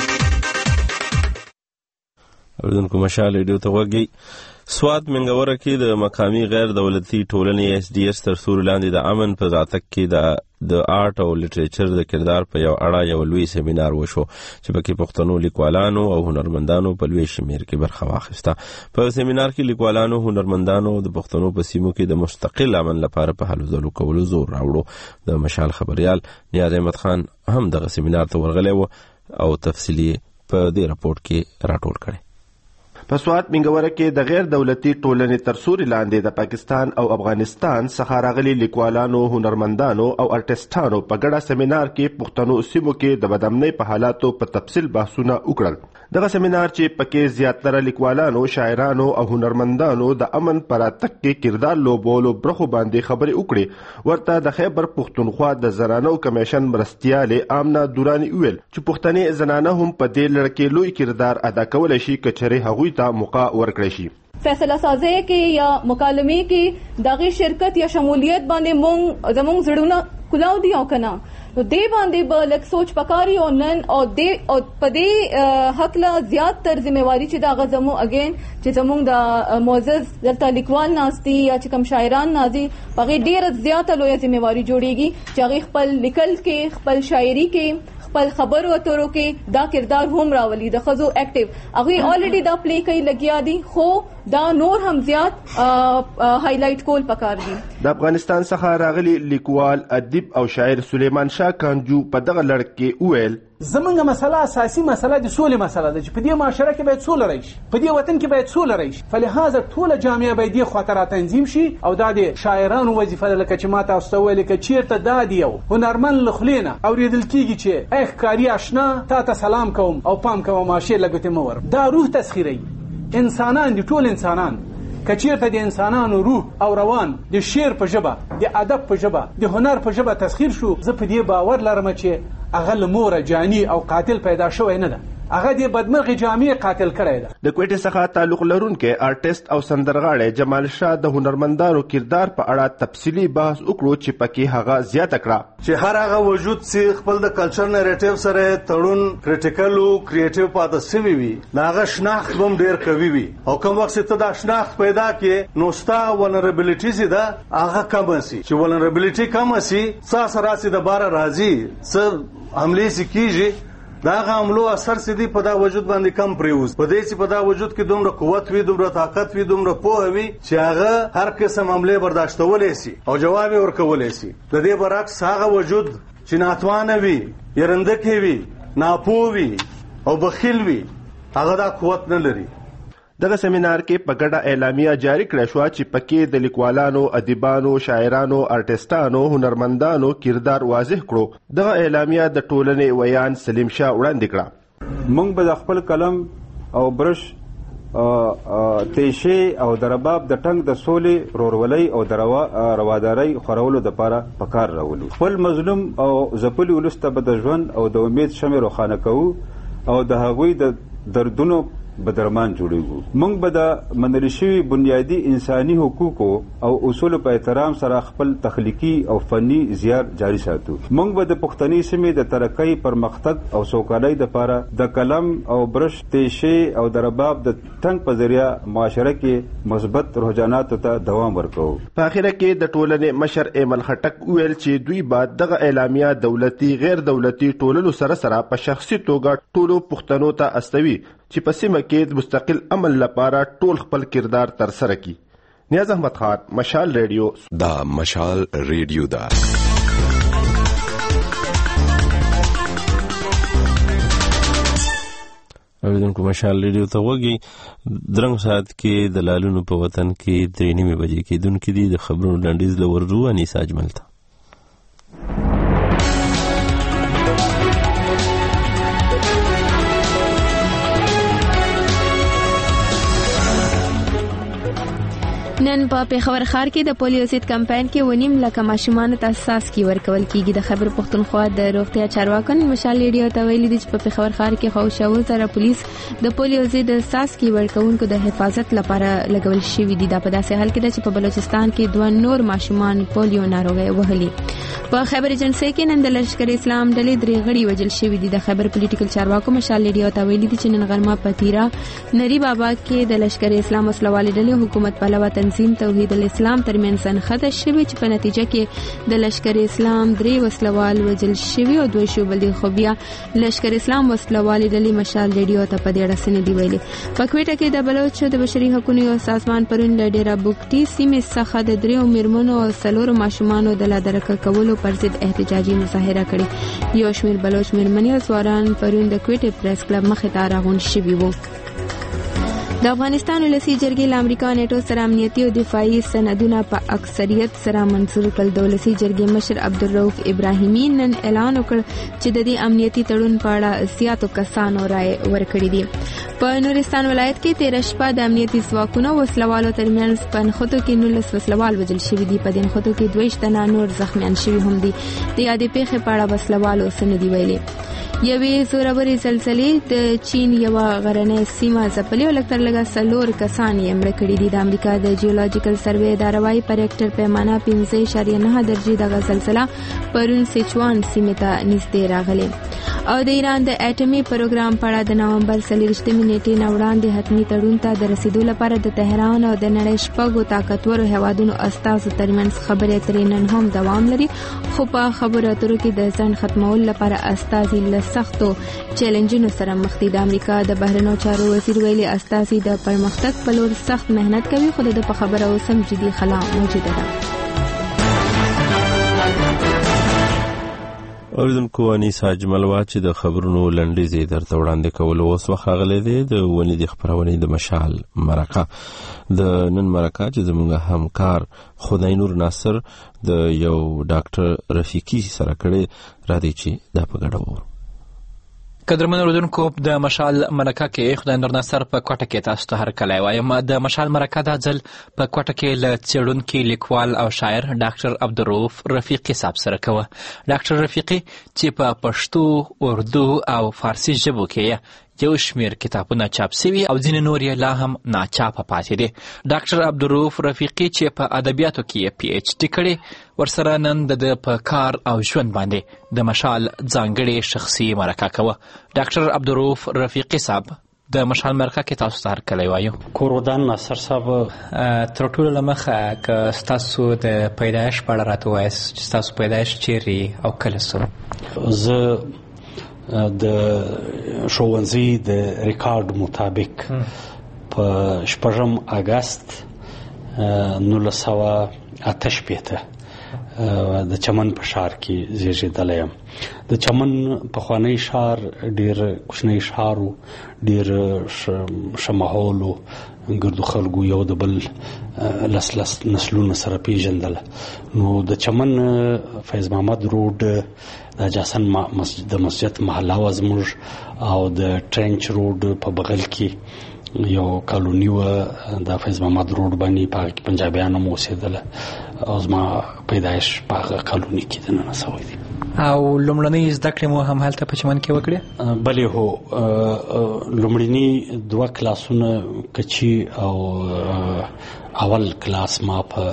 اوردونکو مشال ریډیو ته وګورئ. سواد منګوره کې د مقامی غیر دولتي ټولنې اس ډي اس تر سوري لاندې د امن په ذاتک کې د آرټ او لټریچر د کردار په یو اړه یو لوی سیمینار وشو چې پکې پښتنو لیکوالانو او هنرمندانو په لوی شمیر کې برخه واخیسته. په سیمینار کې لیکوالانو، هنرمندانو د پښتنو په سیمو کې د مستقل امن لپاره په هلو ځلو کولو زور راوړو. د مشال خبريال نیاز احمد خان هم دغه سیمینار ته ورغلی و او تفصیلی په دې راپورټ کې راټول کړي. په سوات منګوره کې د غیر دولتي ټولنې تر سوري لاندې د پاکستان او افغانستان څخه راغلي لیکوالانو، هنرمندانو او ارټسټانو په ګډه سیمینار کې پښتنو سیمو کې د بدامنۍ په حالاتو په تفصیل بحثونه وکړل. دغه سیمینار چې پکې زیاتره لیکوالانو، شاعرانو او هنرمندانو د امن پر راتګ کې کردار لوبولو برخو باندې خبرې وکړې، ورته د خیبر پښتونخوا د زنانو کمیشن مرستیالې آمنه دورانی ویل چې پښتنې زنانه هم په دې لړ کې لوی کردار ادا کولی شي که چېرې هغوی ته موقع ورکړی شي. فیصله سازی کې یا مکالمې کې دغه شرکت یا شمولیت باندې زموږ زړونه کلاو دی او کنه نو دی باندې به لږ سوچ پکاري او نن او په دې حق له زیات تر ذمہواری چې دا غزمو اگین چې زموږ د معزز دلته لیکوال ناستي یا چې کوم شاعران نازي په ډیره زیاته لوی ذمہواری جوړیږي چې هغه خپل لیکل کې، خپل شاعري کې، خپل خبرو اترو کې دا کردار هم راولي. د خزو اکټیو هغه الریډي دا پلی کوي لګیا دي، خو دا نور هم زیات هایلایټ کول پکار دي. د افغانستان څخه راغلي لیکوال، ادیب او شاعر سلیمان شاه کانجو په دغه لړ کې وویل زمونږ مسله اساسي مسله د سولې مسله ده چې په دې معاشره کې باید سوله راشي، په دې وطن کې باید سوله راشي. فلهذا ټوله جامعه باید دې خاطر تنظیم شي او دا د شاعرانو وظیفه ده لکه چې ما تاسو ته ویل کې چیرته دا دی یو هنرمند لخلینه اوریدل کیږي چې اخ کاری آشنا تا سلام کوم او پام کوم ماشه لګته مور. دا روح تسخیری انسانان دي، ټول انسانان کچیرته د انسانانو روح او روان د شعر په ژبه، د ادب په ژبه، د هنر په ژبه تسخیر شو، زه په دې باور لرم چې هغه مور جانی او قاتل پیدا شوی نه ده، هغه د بدمرغي جامع قاتل کړی ده. د کوټې څخه تعلق لرونکي آرټیست او سندرغاړی جمال شاه د هنرمندانو کردار په اړه تفصیلی بحث وکړو چې پکې هغه زیاته کړه چې هر هغه وجود چې خپل د کلچر نریټیو سره تړون کریټیکل او کریټیو پاتې شوی وي، هغه شناخت هم ډیر قوي وي او کوم وخت ته دا شناخت پیدا کې نو ستا ولنربیلیټی زی ده هغه کم شي. چې ولنربیلیټی کم شي سره سي د بار راځي څه عملي سکیږي، دا عملو اثر سدي په دا وجود باندې کم پریوز په دې چې په دا وجود کې دومره قوت وي، دومره طاقت وي، دومره پوهه وي چې هغه هر قسم عمله برداشتولای شي او جواب ورکولای شي. د دې برعکس هغه وجود چې ناتوانه وي، يرندکه وي، ناپوه وي او بخیل وي، هغه دا قوت نه لري. دغه سیمینار کې په ګډه اعلامیه جاری کړه شو چې پکې د لیکوالانو، ادیبانو، شاعرانو، ارټسټانو، هنرمندانو کردار واضح کړو. دغه اعلامیه د ټولنې ویان سلیم شاه وړاندې کړه. موږ به د خپل قلم او برش تیشه او د رباب د ټنګ د سولې، رورولۍ او د روادارۍ خورولو دپاره پکار راولو. خپل مظلوم او ځپلي ولس ته به د ژوند او د امید شمع روښانه کوو او د هغوی د دردونو بدرمان جوړیږو. موږ به د منل شوي بنیادي انساني حقوقو او اصولو په احترام سره خپل تخلیقي او فني زیار جاری ساتو. موږ به د پښتني سیمې د ترقۍ، پرمختګ او سوکالۍ لپاره د قلم او برش، تیشه او د رباب د ټنګ په ذریعہ معاشره کې مثبت رجحاناتو ته دوام ورکوو. په اخره کې د ټولنې مشر ایمل خټک ویل چې دوی بعد دغه اعلامیه دولتي غیر دولتي ټولنو سره په شخصي توګه ټولو پښتنو ته استوي چې په سیمه کې د مستقل عمل لپاره ټول خپل کردار ترسره کړي. نیاز احمد خان، مشال ریډیو. دا مشال ریډیو دا اوریدونکو مشال ریډیو ته وګورئ. درنګ ساعت کې د لالونو په وطن کې 3:30 بجې کېدونکې دي. د خبرونو لنډیز له ورځو انیس اجمل ته. نن په پیښور ښار کې د پولیو ضد کمپاین کې 1.5 لک ماشومان ته څاڅکي ورکول کیږي. د خیبر پښتونخوا د روغتیا چارواکو مشال ریډیو ته ویلي دي چې په پیښور ښار کې خوشاو سره پولیس د پولیو ضد څاڅکي ورکوونکو د حفاظت لپاره لګول شوی دي. دا په داسې حال کې چې په بلوچستان کې 2 نور ماشومان پولیو ناروغي وهلي. په خیبر ایجنسی کې نن د لشکر اسلام ډلې 3 غړي وژل شوی دي. د خیبر پولیټیکل چارواکو مشال ریډیو ته ویلي دي چې نن غرمه په تیرا نری بابا کې د لشکر اسلام وسلوالې ډلې حکومت پلوه تنظیم توحید الاسلام ترمنځ انخته شوی چې په نتیجه کې د لشکر اسلام 3 وسلوال وژل شوی او 2 شوبل دي. خو بیا لشکر اسلام وسلوالې ډلې مشال ریډیو ته په دې اړه څه نه دی ویلي. په کوټه کې د بلوچ د بشري حقوقو یو سازمان پرون له ډیره بوکټي سیمې څخه د 3 میرمنو او 4 ماشومانو د لادرکه کولو پر ضد احتجاجي مظاهره کړې. یو شمېر بلوچ میرمنې او ځوانان پرون د کوټه پریس کلب مخې ته راغونډ شوي وو. د افغانستان ولسی جرګې له امریکا نیټو سره امنیتي او دفاعي سندونه په اکثریت سره منظور کړل. د ولسی جرګې مشر عبدالرؤف ابراهیمي نن اعلان وکړ چې د دې امنیتي تړون په اړه زیاتو کسانو رائے ورکړي دي. په نورستان ولایت کې 13 شپه د امنیتي ځواکونو وسلوالو ترمنځ په نښتو کې 19 وسلوال وژل شوي دي. په دې نښتو کې 22 تنه نور زخمیان شوي هم دي. د یادې پیښې په اړه وسلوالو څه نه دي ویلي. یوې زورورې زلزلې د چین یوه غرنۍ سیمه ځپلې او لږ تر لږه 4 کسان یې مړه کړي دي. د امریکا د جیولوجیکل سروې اداره وايي په ریکټر پیمانه 5.9 درجې دغه زلزله پرون سیچوان سیمې ته نږدې راغلې. او د ایران د اټومي پروګرام په اړه د نومبر 24 نیټې نه وړاندې حتمي تړون ته د رسیدو لپاره د تهران او د نړۍ 6 طاقتورو هیوادونو استازو ترمنځ خبرې اترې نن هم دوام لري. خو په خبرو اترو کې د ځنډ ختمولو لپاره استازي له سختو چیلنجونو سره مخ دي. د امریکا د بهرنیو چارو وزیر ویلي استازي د پرمختګ په لور سخت مهنت کوي خو د په خبره اوس هم جدي خلا موجوده ده. اوریدونکو انیس اجمل وا چې د خبرونو لنډیز درته وړاندې کولو اوس وخت راغلی دی د ونې د خپرونې د مشال مرکه. د نن مرکه چې زموږ همکار خدای نور ناصر د یو ډاکټر رفیقي سره کړی را دی چې دا په ګډه وو. قدرمن اوریدونکو د مشال مرکه کې خدای نور ناصر په کوټه کې تاسو ته هرکلی وایم. د مشال مرکه دا ځل په کوټه کې له څېړونکي لیکوال او شاعر ډاکټر عبدالرؤف رفیقي صاحب سره کوه. ډاکټر رفیقي چې په پښتو، اردو او فارسي ژبو کې یو شمیر کتابونه چاپ سوي او ځینې نور یې لا هم ناچاپه پاتې دي. ډاکټر عبدالرؤف رفیقي چې په ادبیاتو کې پی ایچ ډي کړی ورسره نن د په کار او ژوند باندې د مشال ځانګړې شخصي مرکه کوه. ډاکټر عبدالرؤف رفیقي صاحب د مشال مرکه کې تاسو ته هرکلی وایو. کورودان ناصر صاحب، تر ټولو له مخه که ستاسو د پیدایش په اړه راته ووایاست چې ستاسو پیدایش چیرې او کله سو؟ زه د ښوونځي د ریکارډ مطابق په 6 اګست 1968 د چمن په ښار کې زیږېدلی یم. د چمن پخوانی ښار ډېر کوچنی ښار و، ډېر ښه ماحول و، ګردو خلکو یو د بل لس نسلونه سره پیژندل. نو د چمن فیض محمد روډ د جاسن د مسجد محله وه زموږ، او د ټرنچ روډ په بغل کې یو کالوني وه د فیض محمد روډ باندې، په هغه کې پنجابیان هم اوسېدله او زما پیدایش په هغه کالوني کې دننه سوی دی. او لومړنۍ زده کړې مو هم هلته په چمن کې وکړې؟ بلې هو، لومړني 2 کلاسونه کچي او اول کلاس ما په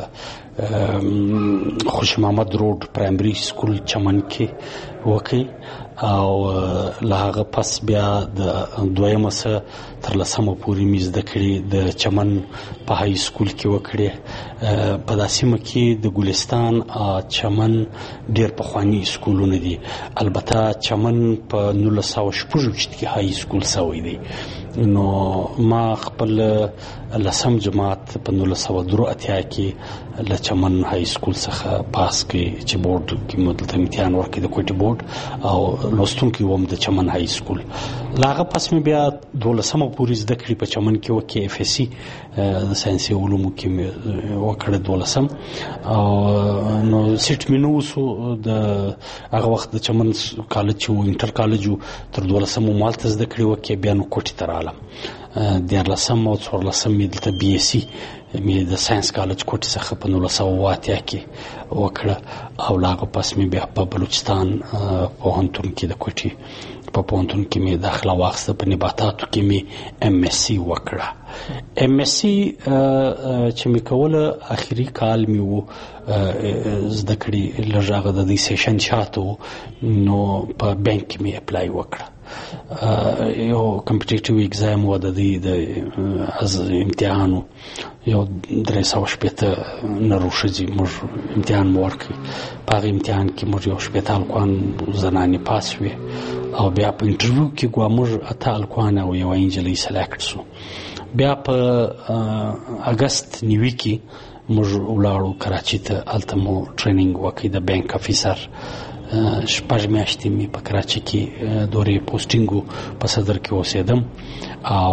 خوش محمد روډ پرایمري سکول چمن کې وکړ او له هغه پس بیا د 2مه څخه تر 10مه پورې مې زده کړې د چمن په های سکول کې وکړې. په دا سیمه کې د ګلستان چمن ډېر پخواني سکولونه دي. البته چمن په 1966 کې های سکول سوی دی. نو ما خپل 10م جماعت په 1983 کې له چمن های سکول څخه پاس کې چې بورډ کې مدلته امتحان ورکړ د کوټي بورډ او لوستونکي وم د چمن های سکول. لاغه پس مې بیا 12مه پورې زده کړې په چمن کې وکړې. FSC د ساينسي علومو کې وکړه 12م او نو سیټ مې نو وسو د هغه وخت د چمن کالج او انټر کالج تر 12مه مالته زده کړې وکړې. بیا نو کوټي ته رالم 14 او 14 مې دلته BSc مې د ساينس کالج کوټي څخه په 1980 کې وکړه او لاغه پس مې بیا په بلوچستان پوهنتون کې د کوټي په پوهنتون کې مې داخله واخیسته. په نباتاتو کې مې MSc وکړه. MSc چې مې کوله اخري کال مې وو زده کړې لږ هغه د دې سیشن شاته نو په بانک کې مې اپلای وکړه. یو کمپټیټیو ایگزام و د دې د امتحانو یو 380 نروشځي موږ امتحان ورکړ. په هغه امتحان کې موږ یو شپږ الکوان زنانې پاس وې او بیا په انټرویو کې موږ 8 الکوان او یو انجلۍ سلیکټ شو. بیا په اگست 9 کې موږ ولاړو کراچي ته. هلته مو ټریننګ وکړ د بانک افیسر. 6 میاشتې مې په کراچي کې دورې پوسټینګو په صدر کې اوسېدم او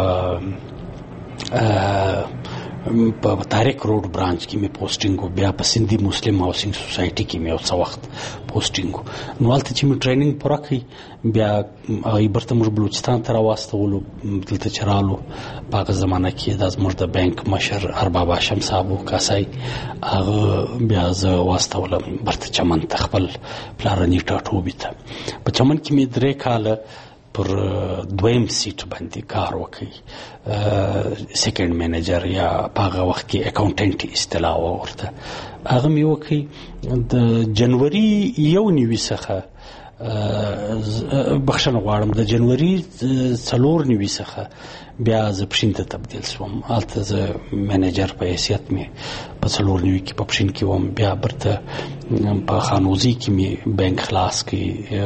په طارق روډ برانچ کې مې پوسټینګ بیا په سندي مسلم هاوسینګ سوسایټي کې مې څه وخت پوسټینګ. نو هلته چې مې ټریننګ پوره کړ بیا برته موږ بلوچستان ته راواستولو. دلته چې رالو په هغه زمانه کې دا زموږ د بانک مشر ارباب هاشم صاحب کاسای هغه بیا زه واستولم برته چمن ته خپل پلارني ټاټوبي ته. په چمن کې مې 3 کاله پر 2م سیټ باندې کار وکړ. سیکنډ منیجر یا په هغه وخت کې اکاونټنټ اصطلاح ورته هغه مې وکړ. د جنوري 1 څخه بخښنه غواړم د جنوري 4 څخه بیا زه پښین ته تبدیل شوم. هلته زه منیجر په حیثیت مې په 4 کې په پښین کې وم. بیا برته په خانوزي کې مې بانک خلاص کې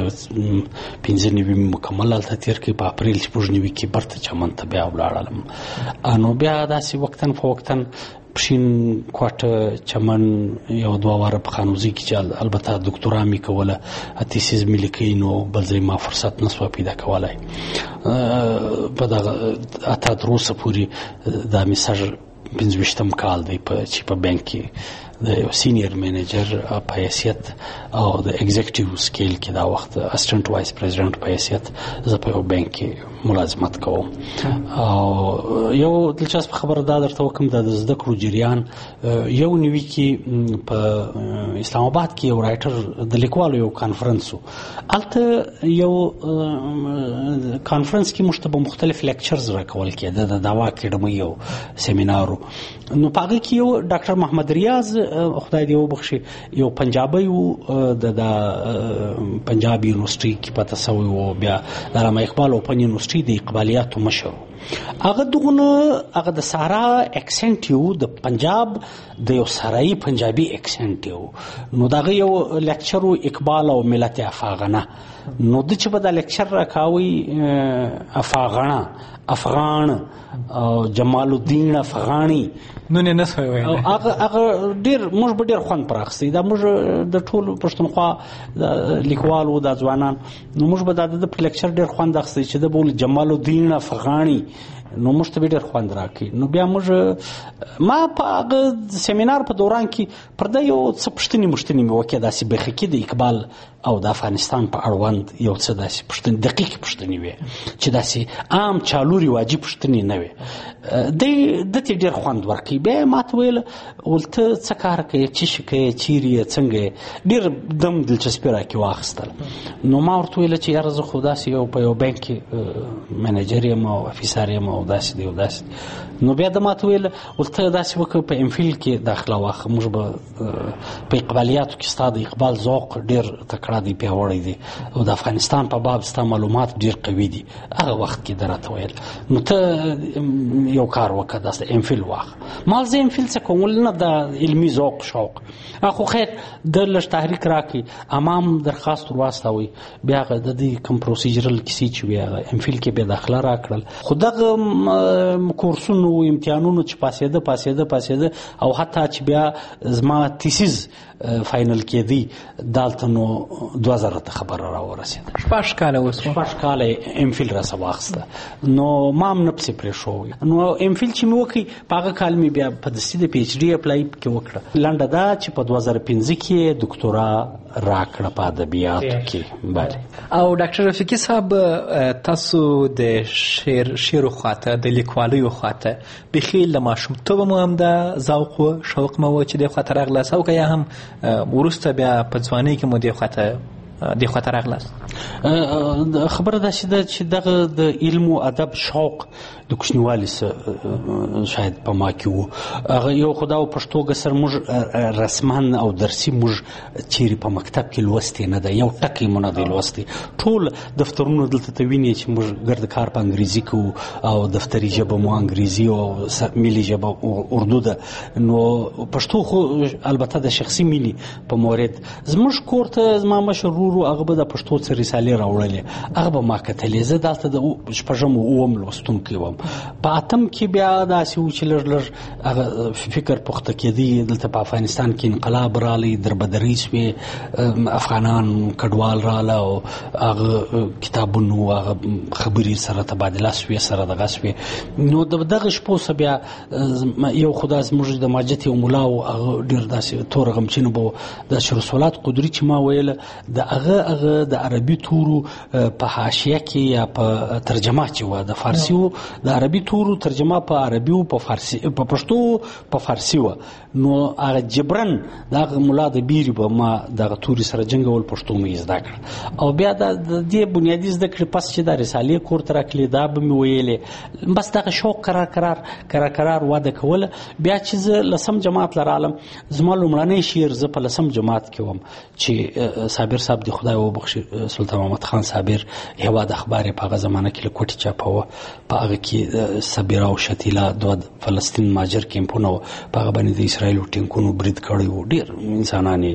15 مکمل هلته تیر کې. په اپریل 9 کې برته چمن ته بیا ولاړم. نو بیا داسې وقتاً فوقتاً پښین کوټه چمن یو 2 واره په خانوزي کې چې البته دکتورا مې کوله تیسیز مې لیکي نو بل ځای ما فرصت نسو پیدا کولای. په دغه اته تر اوسه پورې دا میساج 25م کال دی چې په بانک کې د یو سینیئر منیجر په حیثیت او د ایگزیکټیو سکیل کې دا وخت اسسټنټ وایس پریزیډنټ په حیثیت زه په یو بانک کې ملازمت کوم. او یو دلچسپ خبره دا درته وکم د زده کړو جریان 1 کې په اسلام آباد کې یو رائټر د لیکوالو یو کانفرنس وو. الته یو کانفرنس کې مشتبه مختلف لیکچرز راکول کېده د داوا اکیډمي یو سیمینارو. نو په هغه کې یو ډاکټر محمد ریاض خدای دې وبخښي یو پنجابي وو د پنجاب یونیورسيټي کې پته سوی وو. بیا علامه اقبال اوپن یونیورسيټي د اقبالیاتو مشر هغه دغه د سارا اکسنټ یو د پنجاب د یو سارایي پنجابي اکسنټ یو. نو دا یو لیکچر اقبال او ملت افغانه. نو د چې په دا لیکچر راکاوي افغان او جمال الدین افغانی نو نه نسوي وای هغه ډیر موږ به ډیر خوند پراخسي. دا موږ د ټولو پښتونخوا لیکوالو د ځوانان نو موږ به د لیکچر ډیر خوند اخلي چې د بول جمال الدین افغانی نو موږ ته ډیر خوند راکړي. نو بیا موږ ما په سیمینار په دوران کې پر دا یو څه پښتني مشتني مې وکړه داسې بخکې د اقبال او د افغانستان په اړوند یو څه داسې پوښتنې دقیقې پوښتنې وې چې داسې عام چالو رواجي پوښتنې نه وې. دته ډېر خوند ورکوي. بیا یې ماته ویل ولته څه کار کوې، څه شي کوې، چیرې یې، څنګه یې، ډېر دم دلچسپي راکې واخیستل. نو ما ورته ویله چې یاره زه خو داسې په یو بینک کې منیجر یم او افیسر یم او داسې دی او داسې. نو بیا د ماته ویل ولته داسې وکړه په امفیل کې داخله واخله، موږ به په اقبالیاتو کې ستا د اقبال ذوق ډېر تکړه دی، پیاوړی دی او د افغانستان په باب ستا معلومات ډېر قوي دي. هغه وخت کې ده راته ویل نو ته یو کار وکړه داسې امفیل واخله. ما زه امفیل څه کوم نه د علمي ذوق شوق. خو خیر د لږ تحریک راکړي، امام درخواست ور واستوئ، بیا هغه د دې کوم پروسیجرل کیسې چې وي هغه امفیل کې بیا داخله راکړل. خو دغه کورسونو امتحانونو چې پاسېده او حتی چې بیا زما تیسیز فاینل کېدی دالته نو 2000 ته خبره راورسېده. 6 کاله اوس 6 کاله امفیل راسه واخیسته. نو ما هم نه پسې پرېښود. نو امفیل چې مې وکړ په هغه کال مې بیا په دسي د پی ایچ ډي اپلای کې وکړه. لنډه دا چې په 2015 کې دکتورا راکړه په ادبیاتو کې. بله. او ډاکټر رفیقي صاحب تاسو د شعر خواته د لیکوالیو خواته بخیل له ماشومتوب مو هم د ذوق و شوق مو چې د خاطر اغلاس او که یا هم ورسته بیا په ځوانۍ کې مو د خاطر اغلاس؟ خبره داسې ده چې دغه د علم او ادب شوق د کوچنیوالي شاید په ما کې و. هغه یو خدا او پښتو سره موږ رسمان او درسي موږ چیرې په مکتب کې لوستې نه ده، یو ټکی مو نه دی لوستې. ټول دفترونه دلته ته ویني چې موږ ګرد کار په انګریزي کوو او دفتري ژبه مو انګریزي او ملي ژبه اردو ده. نو پښتو خو البته د شخصي مینې په مورد زموږ کور ته زما مشر ورور هغه به د پښتو څه رسالې راوړلې، هغه به ما کتلې. زه دلته د شپږم اووم لوستونکی وم. په اتم کې بیا داسې و چې لږ هغه فکر پخته کېدی. دلته په افغانستان کې انقلاب رالی، دربدري شوې، افغانان کډوال راله او هغه کتابونو هغه خبرې سره تبادله شوې، سره دغه شوې. نو دغه شپو څه بیا یو خدا زموږ د ماجت یو ملا و، هغه ډېر داسې تور غمچین به د شرسولات قدري چې ما ویله د هغه د عربي تورو په حاشیه کې یا په ترجمه چې و د فارسي و، د عربي تورو ترجمه په عربي او په فارسي په پښتو په فارسي و. نو هغه جبرن دغه مولا د بیري به ما دغه توري سره جنګول پښتو مې زده کړ. او بیا د دې بنیادی زده کړې پس چې د رسالې کور ته راکلې دا به مې ویلې بس دغه شوق قرار واده کوله. بیا چې زه لسم جماعت لرالم، زما لومړنی شعر زه په لسم جماعت کې وم چې صابر صاحب دی خدای وبخښي، سلطان محمد خان صابر هیواد اخبار په هغه زمانه کې لکوټی چاپاوه. په هغه کې صبیره او شتیلا دوه فلسطین ماجر کیمپونه په هغه باندې د اسرایلو ټینکونو برید کړی و، ډېر انسانانې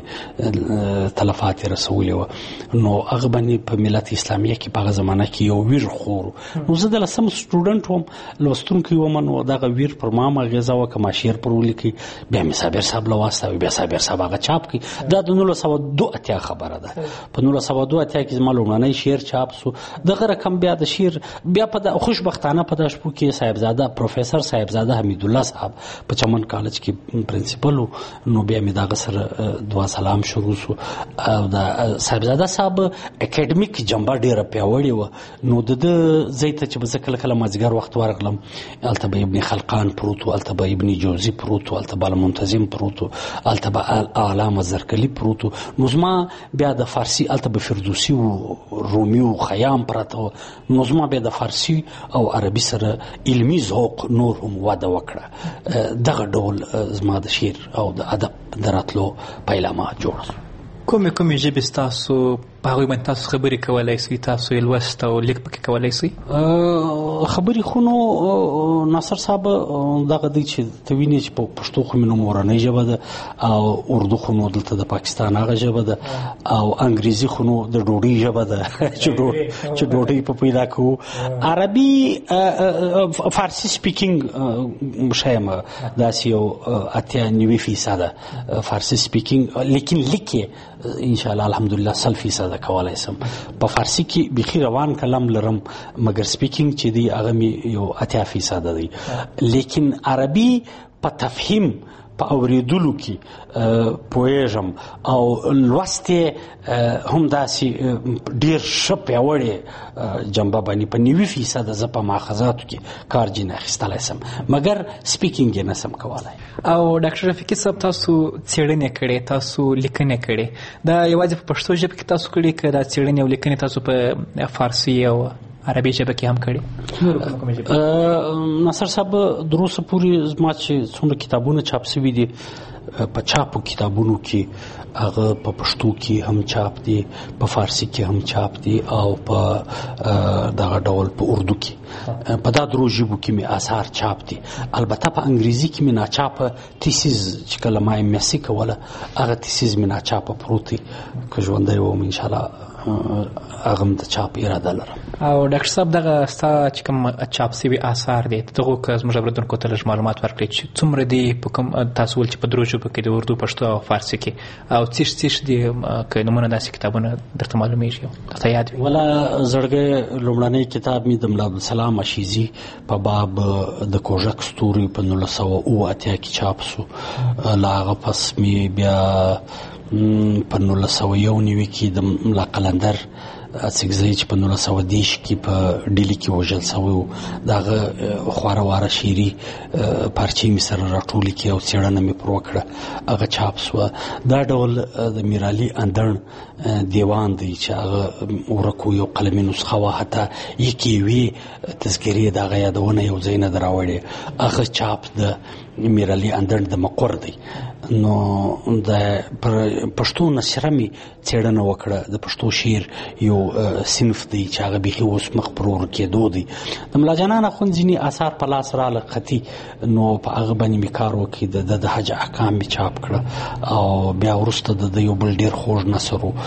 تلفات رسولې وه. نو هغه باندې په ملت اسلامیه کې په هغه زمانه کې یو ویر خور. نو زه د لسم سټوډنټ وم، لوستونکی وم. نو دغه ویر پر ما اغېزه وکړه، ما شعر پر ولیکي. بیا مې صابر صاحب له واستوي، بیا صابر صاحب هغه چاپ کړي. دا د 1902 خبره ده. په 1902 کې زما لومړنی شعر چاپ سو. دغه رقم بیا د شعر بیا په خوشبختانه په دغه شپو کې صاحبزاده پروفیسر صاحبزاده حمید الله صاحب په چمن کالج کې پرنسپل. نو بیا مې دغه سره دوا سلام شروع سو. او د صاحبزاده صاحب اکیډمیک جنبه ډیره پیاوړې و. نو د زیته چې بزه کله کله مازیګر وخت ورغلم، التبه ابن خلقان پروت، التبه ابن جوزی پروت، التبه المنتظم پروت، التبه اعلام زرکلی پروت. نو زما بیا د فارسی التبه فردوسی او رومي او خیام پراته. نو زما بیا د فارسی او عربي سره علمي ذوق نور هم واده وکړه. دغه ډول زما د شعر او د ادب دراتلو پیلامه جوړ. کومې ژبې ستاسو په هغوی باندې تاسو خبرې کولی شئ، تاسو یې لوست او لیک پکې کولی شئ؟ خبرې خو نو ناصر صاحب دغه دی چې ته وینې چې په پښتو خو مې نو مورنۍ ژبه ده، او اردو خو نو دلته د پاکستان هغه ژبه ده، او انګریزي خو نو د ډوډۍ ژبه ده چې ډوډۍ په پیدا کوو. عربي فارسي سپیکینګ شایم داسې یو 98% فارسي سپیکینګ، لیکن لیکې انشاءالله الحمدلله 100% کولای شم. په فارسی کې بخي روان کلام لرم، مګر سپیکینګ چې دی هغه مې یو 80% دی. لیکن عربي په تفهیم په اوریدلو کې پوهیږم او لوست هم داسې ډیر ښه پیاوړې جنبه باندې په 90% زه په ماخذاتو کې کار جین اخیستلی سم مګر سپیکینګ یې نسم کولی. او ډاکټر رفیقي صاحب تاسو څېړنې کړې تاسو لیکنې کړې دا یوازې په پښتو ژبه کې تاسو کړې که دا څېړنې او لیکنې تاسو په فارسي او عربي ژبه کې هم کړې؟ ناصر صاحب در اوسه پورې زما چې څومره کتابونه چاپ شوي دي په چاپو کتابونو کې هغه په پښتو کې هم چاپ دي په فارسي کې هم چاپ دي او په دغه ډول په اردو کې په دا درو ژبو کې مې آثار چاپ دي. البته په انګریزي کې مې ناچاپه تیسیز چې کله ما ایم ایس سی کوله هغه تیسیز مې ناچاپه پروت دی که ژوندی وم انشاءالله هغه هم د چاپ اراده لرم. او ډاکټر صاحب دغه ستا چې کوم چاپ شوي آثار دي دغو که زموږ اورېدونکو ته لږ معلومات ورکړئ چې څومره دي په کوم تاسو ویل چې په درو ژبو کې د اردو پښتو او فارسي کې او څه دي که نومونه داسې کتابونه درته معلومیږي درته یاد وي؟ ولا زړګی لومړنی کتاب مې د ملا عبدالسلام اشیزي په باب د کوژک ستوري په 1987 کې چاپ شو. له هغه پس مې بیا په 1991 کې د ملا قلندر اڅکزی چې په 1910 کې په ډیلي کې وژل شوی و د هغه خواره واره شعري پارچې مې سره راټولې کړې او څېړنه مې پر وکړه هغه چاپ شوه. دا ډول د میرعلي اندړ دیوان دی چې هغه ورکو یو قلمي نسخه وه حتی یکې یوې تذکرې د هغه یادونه یو ځای نه ده راوړې هغه چاپ د میرعلي اندړ د مقر دی. نو د پښتو نثره مې څېړنه وکړه د پښتو شعر یو صنف دی چې هغه بیخي اوس مخ پر ورکېدو دی. د ملا جانان اخوند ځینې آثار په لاس راله خطي نو په هغه باندې مې کار وکړي د حج احکام مې چاپ کړه او بیا وروسته د یو بل ډېر خوږ نثر و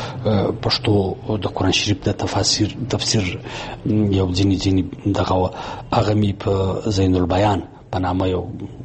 پښتو د قرآن شریف د تفسیر یو ځینې دغه هغه مې په زین البیان په نامه یو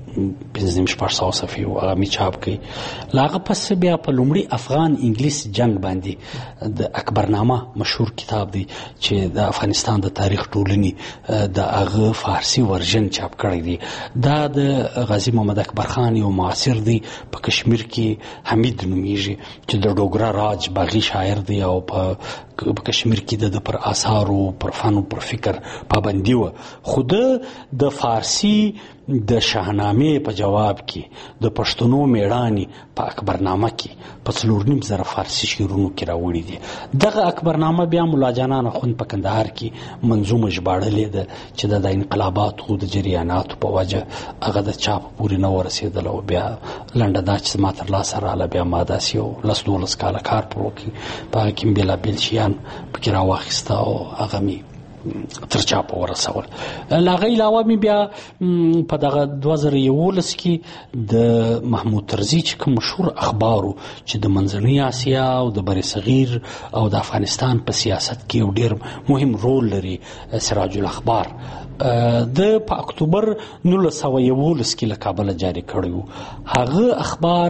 5,600 صفحې و هغه مې چاپ کړي. له هغه پس بیا په لومړي افغان انګلیس جنگ باندې د اکبرنامه مشهور کتاب دی چې د افغانستان د تاریخ ټولنې د هغه فارسي ورژن چاپ کړی دی. دا د غازي محمد اکبر خان یو معاصر دی په کشمیر کې حمید نومیږي چې د ډوګرا راج باغي شاعر دی او په کشمیر کې د پر آثارو پر فن او پر فکر پابندي و. خو د فارسي د شاهنامې په جواب کې د پښتنو میړانې په اکبرنامه کې په 4,500 فارسي شعرونو کې راوړي دي. دغه اکبرنامه بیا ملا جانان اخوند په کندهار کې منظومه ژباړلې ده چې د انقلاباتو د جریاناتو په وجه هغه د چاپ پورې نه ورسېدله او بیا لنډه دا چې ما تر لاسه راله بیا ما داسې یو 10-12 کاله کار پر وکړي په هغه کې مې بېلابېل شیان پکې راواخیسته او هغه مې تر چاپه ورسول. له هغه علاوه مې بیا په دغه 2011 کې د محمود طرزي چې کوم مشهور اخبارو چې د منځنۍ اسیا او د بر صغیر او د افغانستان په سیاست کې یو ډېر مهم رول لري سراج الاخبار د په اکتوبر 1911 کې له کابله جاری کړی و. هغه اخبار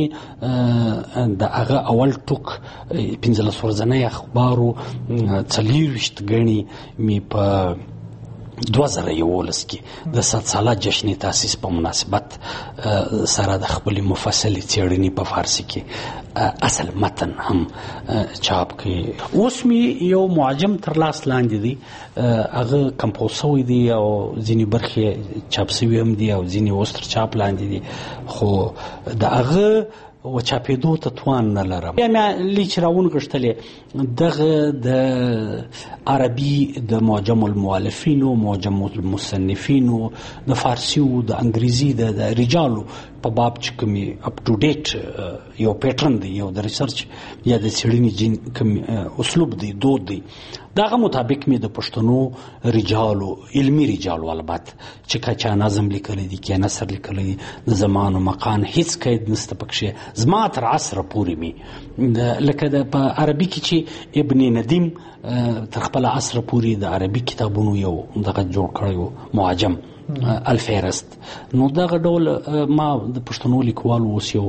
مې د هغه اول ټوک 15 ورځنی اخبارو 24 ګڼې مې په 2011 کې د 100 ساله جشن تاسیس په مناسبت سره د خپل مفصل څېړنې په فارسي کې اصل متن هم چاپ کړي. اوس مې یو معجم تر لاس لاندې دی هغه کمپوز شوی دی او ځینې برخې چاپ شوي هم دي او ځینې اوس تر چاپ لاندې دي خو د هغه و چاپېدو ته توان نه لرم. بیا مې لیک چې راونغښتلې دغه د عربي د معجم المؤلفینو معجم المصنفینو د فارسي او د انګریزي د رجالو په باب چې کومې اپ ټو ډیټ یو پیټرن دی یو د ریسرچ یا د څېړنې کوم اسلوب دی دود دی دغه مطابق مې د پښتنو رجالو علمي رجالو البته چې کچا نظم لیکلی دي کې نثر لیکلی دي د زمان او مکان هیڅ قید نشته پکښې زما تر عصره پورې مې لکه په عربي کې چې ابن ندیم تر خپل عصره پورې د عربي کتابونو یو دغه جوړ کړی و معجم الفهرست. نو دغه ډول ما د پښتنو لیکوالو اوس یو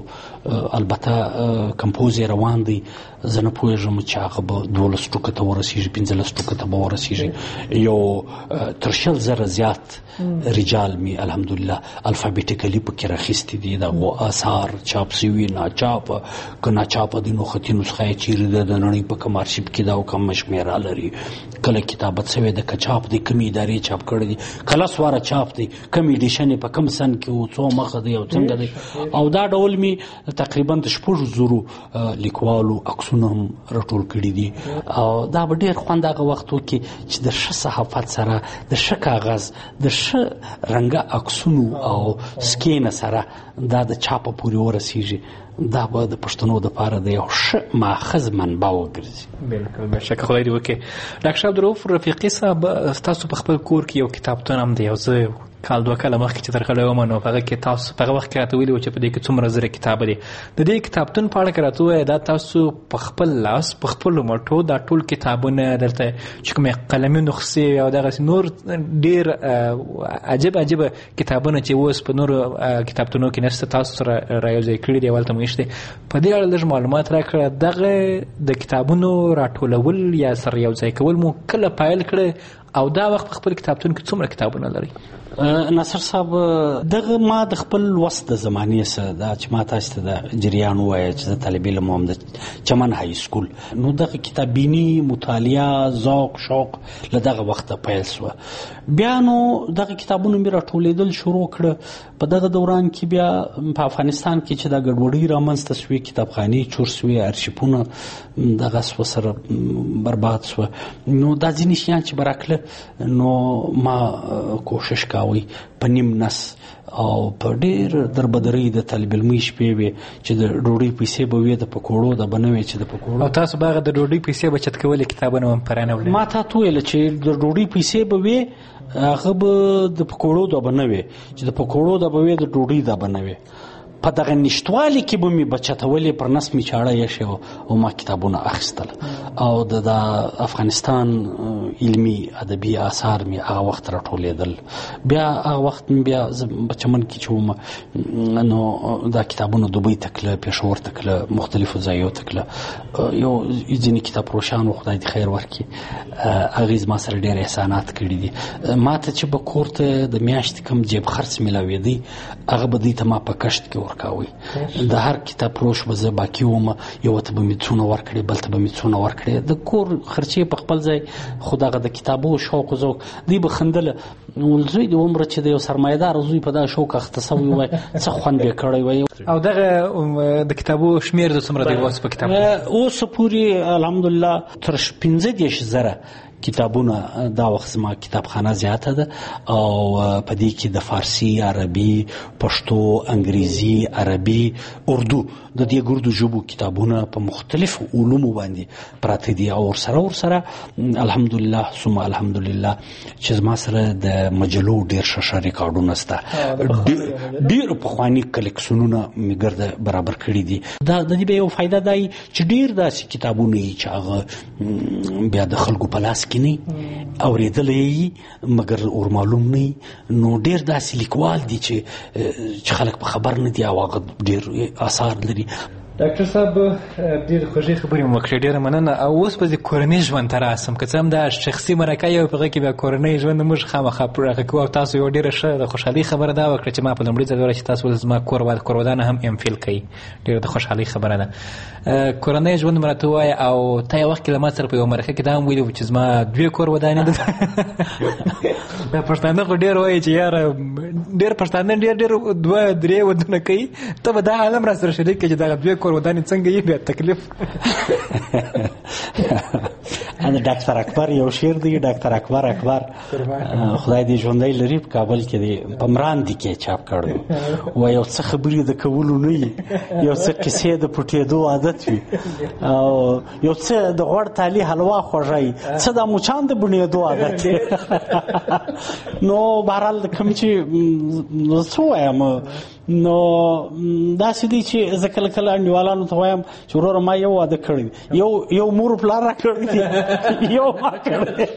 البته کمپوز روان دی، زه نه پوهېږم چې هغه به 12 ټوکه ته ورسېږي، 15 ټوکه ته به ورسېږي. یو تر 100,000 زیات رجال می الحمدلله الفابیټیکلی پکې راخیستي دي، دغه آثار چاپ سوي ناچاپ که ناچاپ دي نو خطي نسخه یې چیرې ده د نړۍ په کوم ارشیف کې ده او کوم شمېره لري، کله کتابت شوی ده که چاپ دی، کومې ادارې چاپ کړی دي، کله سواره چاپ دی، کوم ایډیشن یې په کوم سن کې و، څو مخه دی او څنګه دی. او دا ډول می تقریبا د 6,000 لیکوالو عکسونه هم راټول کړي دي. او دا به ډېر خوند هغه وخت وکړي چې د ښه صحافت سره، د ښه کاغذ، د ښه رنګه عکسونو او سکین سره دا د چاپه پورې ورسیږي. دا به د پښتنو دپاره د یو ښه ماخذ منبع وګرځي. بالکل بېشکه خدای دې وکړي. ډاکټر عبدالرؤف رفیقي صاحب، ستاسو په خپل کور کې یو کتابتون هم دی، او زه کال 2 کاله مخکې چې درغلی وم نو په هغه کې تاسو په هغه وخت کې راته ویلي وو چې په دې کې څومره زره کتابه دي. د دې کتابتون په اړه که راته ووایې دا تاسو په خپل لاس په خپلو مټو دا ټول کتابونه دلته چې کومې قلمي نسخې او دغسې نور ډېر عجیبه کتابونه چې اوس په نورو کتابتونو کې نشته تاسو سره رایوځای کړي دي او هلته مو ایښي. په دې اړه لږ معلومات راکړه، دغه د کتابونو راټولول یا سره یوځای کول مو کله پیل کړه او دا وخت په خپل کتابتون کې څومره کتابونه لري؟ ناصر صاحب، دغه ما د خپل وست د زمانې سره دا چې ما تاسو ته د جریان ووایه چې زه طالب علم وم د چمن های سکول، نو دغه کتاببیني، مطالعه، ذوق، شوق له دغه وخته پیل شوه. بیا نو دغه کتابونه مې راټولېدل شروع کړه. په دغه دوران کې بیا په افغانستان کې چې دا ګډوډي رامنځته شوې، کتابخانې چور شوې، ارشیفونه دغه سره برباد شوه. نو دا ځینې شیان چې به راکړه نو ما کوشش کاوه په نیم نس او په ډېر دربدرۍ د طالب علمۍ شپې وې چې د ډوډۍ پیسې به وې د پکوړو د به نه وې چې د پکوړو. او تاسو به هغه د ډوډۍ پیسې بچت کولې کتابونه هم پرانه وړل؟ ما تا ته ویله چې د ډوډۍ پیسې به وې هغه به د پکوړو د به نه وې چې د پکوړو د به وې د ډوډۍ د به نه وې. په دغه نشتوالي کې به مې بچتولې، پر نس مې چاړه یې او ما کتابونه اخیستل او د افغانستان علمي ادبي آثار مې هغه وخت راټولېدل. بیا هغه وخت مې بیا په چمن کې چې وم نو دا کتابونه دوبۍ ته کله، پېښور ته کله، مختلفو ځایو ته کله. یو ځینې کتاب فروشانو خدای دې خیر ورکړي هغې زما سره ډېر احسانات کړي دي. ما ته چې به کور ته د میاشتې کم جیب خرڅ میلاوېدی هغه به دوی ته ما په کشت کې ورکاوی. د هر کتاب فروش به زه باقي وم، یو ته به مې څونه ورکړې، بل ته به مې څونه ورکړې، د کور خرچې په خپل ځای. خو دغه د کتابو شوق و ذوق دوی به خندله، زوی د عمره چې د یو سرمایه‌دار زوی په دا شوق اخته سوی وای څه خوند به کړی وای. او دغه د کتابو شمیر د څومره دی اوس په کتاب؟ اوس پورې الحمدلله تر 15,000 کتابونه دا وخت زما کتابخانه زیاته ده او په دې کې د فارسی، عربي، پښتو، انګریزي، عربي، اردو د دې ګردو ژبو کتابونه په مختلفو علومو باندې پراته دي. او ورسره الحمدلله ثم الحمدلله چې زما سره د مجلو ډېر ښه ریکارډونه شته، ډېر پخواني کلیکسیونونه مې ګرده برابر کړي دي. دا د دې یو فایده دی چې ډېر داسې کتابونه یي چې هغه بیا د خلکو په لاس کې نه اورېدلی مګر اور معلوم نه. نو ډېر داسې لیکوال دي چې خلک په خبر نه دي او هغه ډېر آثار لري. ډاکټر صاحب ډېر خوږې خبرې مو وکړې، ډېره مننه. او اوس به د کورنۍ ژوند ته راسم، که څه هم دا شخصي مرکه یو په هغه کې بیا کورنۍ ژوند موږ خامخا پوره کوو. او تاسو یو ډېره ښه د خوشحالۍ خبره دا وکړه چې ما په لومړي ځل چې تاسو زما کور ودانه هم امفیل کوي، ډېره د خوشحالۍ خبره ده. کورنۍ ژوند مې راته ووایه. او تا یو وخت کې له ما سره په یو مرکه کې دا هم ویلي وو چې زما 2 کور ودانې ده. دا پښتانه خو ډېر وایي چې یاره ډېر پښتانه ډېر 2-3 ودونه کوي، ته به دا عالم را سره شریک کړې چې دغه 2 کور ودانې څنګه یې بیا تکلیف. د ډاکټر اکبر یو شعر دی، ډاکټر اکبر خدای دې ژوندی لري، په کابل کې دی په مراندې کې چاپ کړی و. یو څه خبرې د کولو نه وي، یو څه کیسې د پټېدو عادت وي، او یو څه د غوړ تالي حلوا خوږی، څه د مچان د بڼېدو عادت وي. نو بهرحال کوم چې څه وایم نو داسې دی چې زه کله کله انډیوالانو ته وایم چې وروره ما یو واده کړی، یو مور پلار را کړی دی یو ما کړی.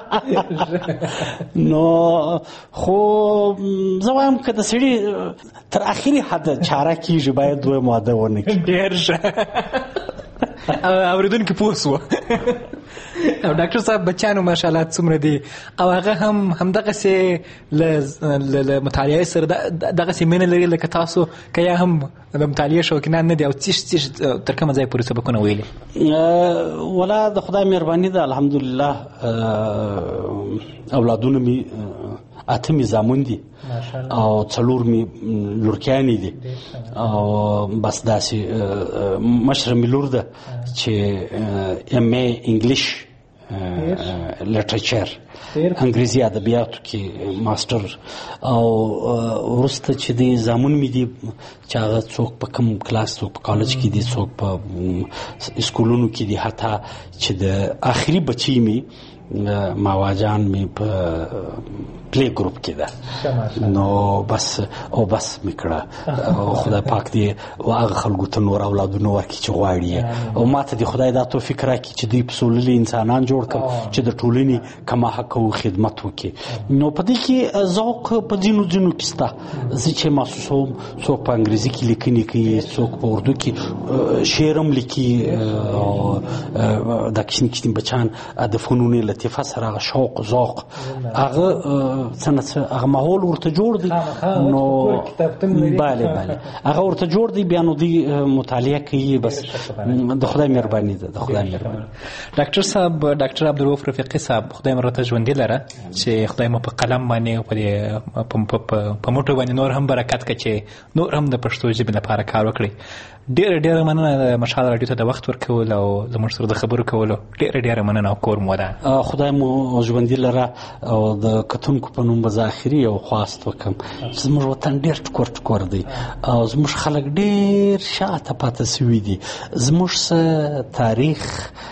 نو خو زه وایم که د سړي تر اخري حده چاره کېږي باید دویم واده ونه کړي. ډېر ښه. اورېدونکي پوه شوه. او ډاکټر صاحب بچیانو ماشاءالله څومره دي او هغه هم همدغسې له مطالعې سره دغسې مینه لري لکه تاسو که یا هم د مطالعې شوقینان نه دي او څیش تر کومه ځای پورې سبقونه ویلي؟ ولا د خدای مهرباني ده الحمدلله. اولادونه مې 8 مې زامن دي او 4 مې لورکیانې دي او بس داسې مشره مې لور ده چې MA انګلیش لټریچر انګریزي ادبیاتو کې ماستر او وروسته چې دی زامن مې دي چې هغه څوک په کوم کلاس څوک په کالج کې دي څوک په اسکولونو کې دي حتی چې د آخري بچی مې ماواجان مې په پلی ګروپ کې ده نو بس مې کړه او خدای پاک دې هغه خلکو ته نور اولادونه ورکړي چې غواړي او ما ته دې خدای دا توفیق راکړي چې دوی په سوللي انسانان جوړ کړم چې د ټولنې کما حق او خدمت وکړي. نو په دې کې ذوق په ځینو کې شته. زه چې محسوسوم څوک په انګریزي کې لیکنې کوي څوک په اردو کې شعر هم لیکي او دا کښینې بچان د فنون لطیفه سره هغه شوق ذوق هغه هغه ماحول ورته جوړ دی. نو بله هغه ورته جوړ دی بیا نو دی مطالعه کوي. بس د خدای مهرباني ده. ډاکټر صاحب ډاکټر عبدالرؤف رفیقي صاحب خدای مرته ژوندي لره چې خدای مو په قلم باندې په موټو باندې نور هم برکت کړي چې نور هم د پښتو ژبې لپاره کار وکړي. ډېره مننه مشال راډیو ته د وخت ورکول او زموږ سره د خبرو کولو. ډېره مننه او کور مو ده. خدای مو ژوندي لره او د کتونکو په نوم به زه اخري یو خواست وکړم چې زموږ وطن ډېر ټکور دی او زموږ خلک ډېر شاته پاته سوي دي. زموږ تاریخ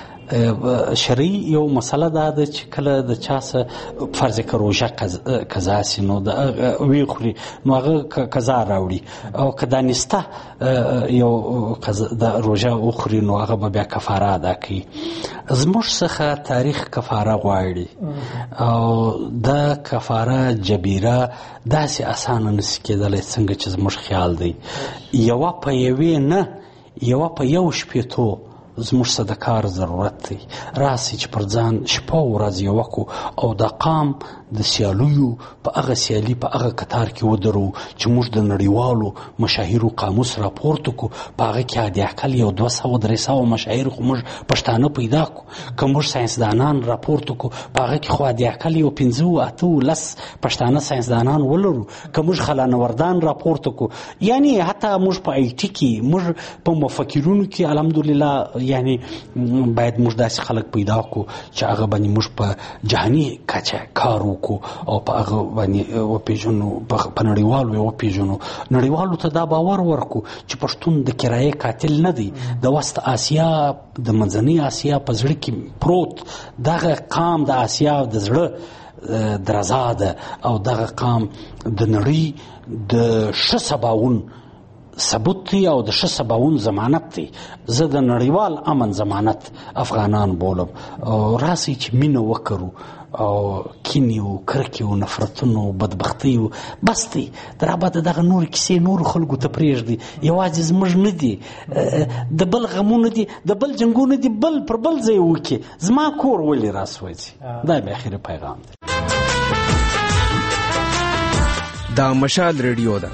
شرعي یو مسله دا ده چې کله د چا څه فرض که روژه قضا سي نو وی خوري نو هغه قضا راوړي او که دانسته یو د روژه وخوري نو هغه به بیا کفاره ادا کوي. زموږ څخه تاریخ کفاره غواړي او دا کفاره جبیره داسې اسانه نشي کېدلی څنګه چې زموږ خیال دی. یوه په یوې نه یوه په یو شپېتو زموږ څه د کار ضرورت دی. راسي چې پر ځان شپه او ورځ یوه کړو او د قام د سیالیو په هغه سیالي په هغه کتار کې ودرو چې موږ د نړیوالو مشاهیرو قاموس راپورته کړو. په هغه کې حداقل 200-300 مشاهیر خو موږ پښتانه پیدا کړو. که موږ ساینسدانان راپورته کړو په هغه کې خو حداقل 15-10 پښتانه ساینسدانان ولرو. که موږ خلانوردان راپورته کړو یعنی حتی موږ په IT کې موږ په مفکرونو کې الحمدلله یعنی باید موږ داسې خلک پیدا کړو چې هغه باندې موږ په جهاني کچه کار وکړو او په هغه باندې وپېژنو په نړیوالو وپېژنو. نړیوالو ته دا باور ورکړو چې پښتون د کرایې قاتل نه دی. د وسط آسیا د منځنۍ آسیا په زړه کې پروت دغه قام د آسیا د زړه درزا ده او دغه قام د نړۍ د ښه سباوون ثبوت دی او د ښه سباوون ضمانت دی. زه د نړیوال امن ضمانت افغانان بولم او راسي چې مینه وکړو او کینې او کرکې او نفرتونه او بدبختۍ بس دی درابه دغه نور کیسې نور خلکو ته پرېږدي. یوازې زموږ نه دي د بل غمونه دي د بل جنګونه دي بل پر بل ځای وکړي. زما کور ولې راسوځي دا به اخري پیغام دی. دا مشال ریډیو ده.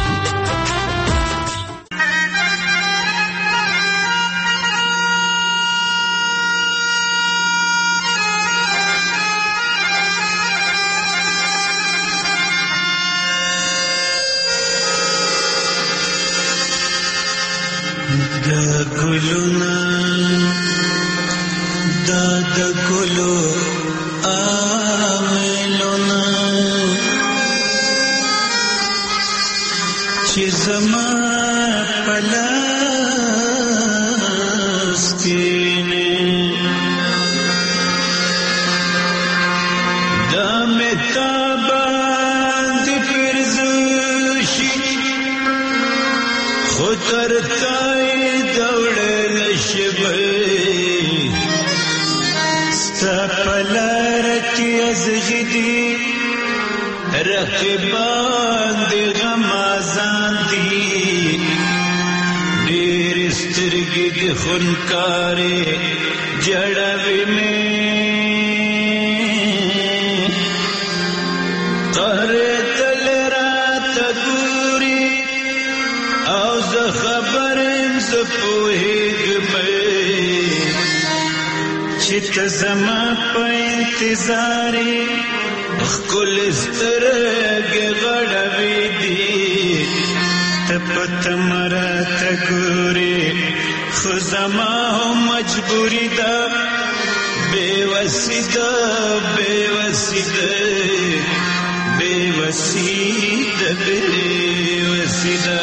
د ګلونا د ګلو املونا چې زما پلاس کینه د متابان د پرزشي خطر رقیبان دی غم آزان دی ډېر سترګې د خونکارې جړوي مې قهرې تل راته ګوري او زه خبر یم زه پوهېږم چې ته زما په انتظار یې ښکلې سترګې غړوې دي ته په تمه راته ګورې خو زما هم مجبوري ده بېوسي ده بېوسي ده بېوسي ده بېوسي ده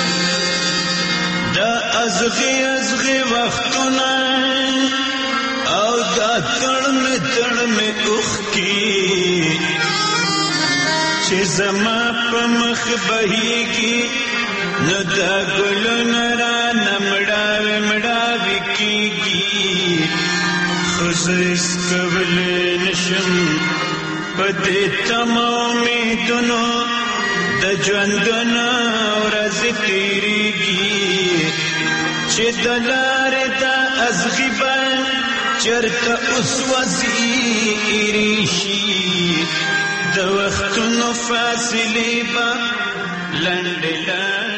دا ازغې ازغې وختونه او دا تړمې تړمې اوښکې چې زما په مخ بهیږي نو دا ګلونه رانه مړاوې مړاوې کېږي خو زه هېڅ کولی نشم په دې تمه امیدونو د ژوندونه ورځې تېرېږي چې د لارې دا ازغي به چېرته اوس وځي ایرې شي د وختونو فاصلې به لنډې لنډې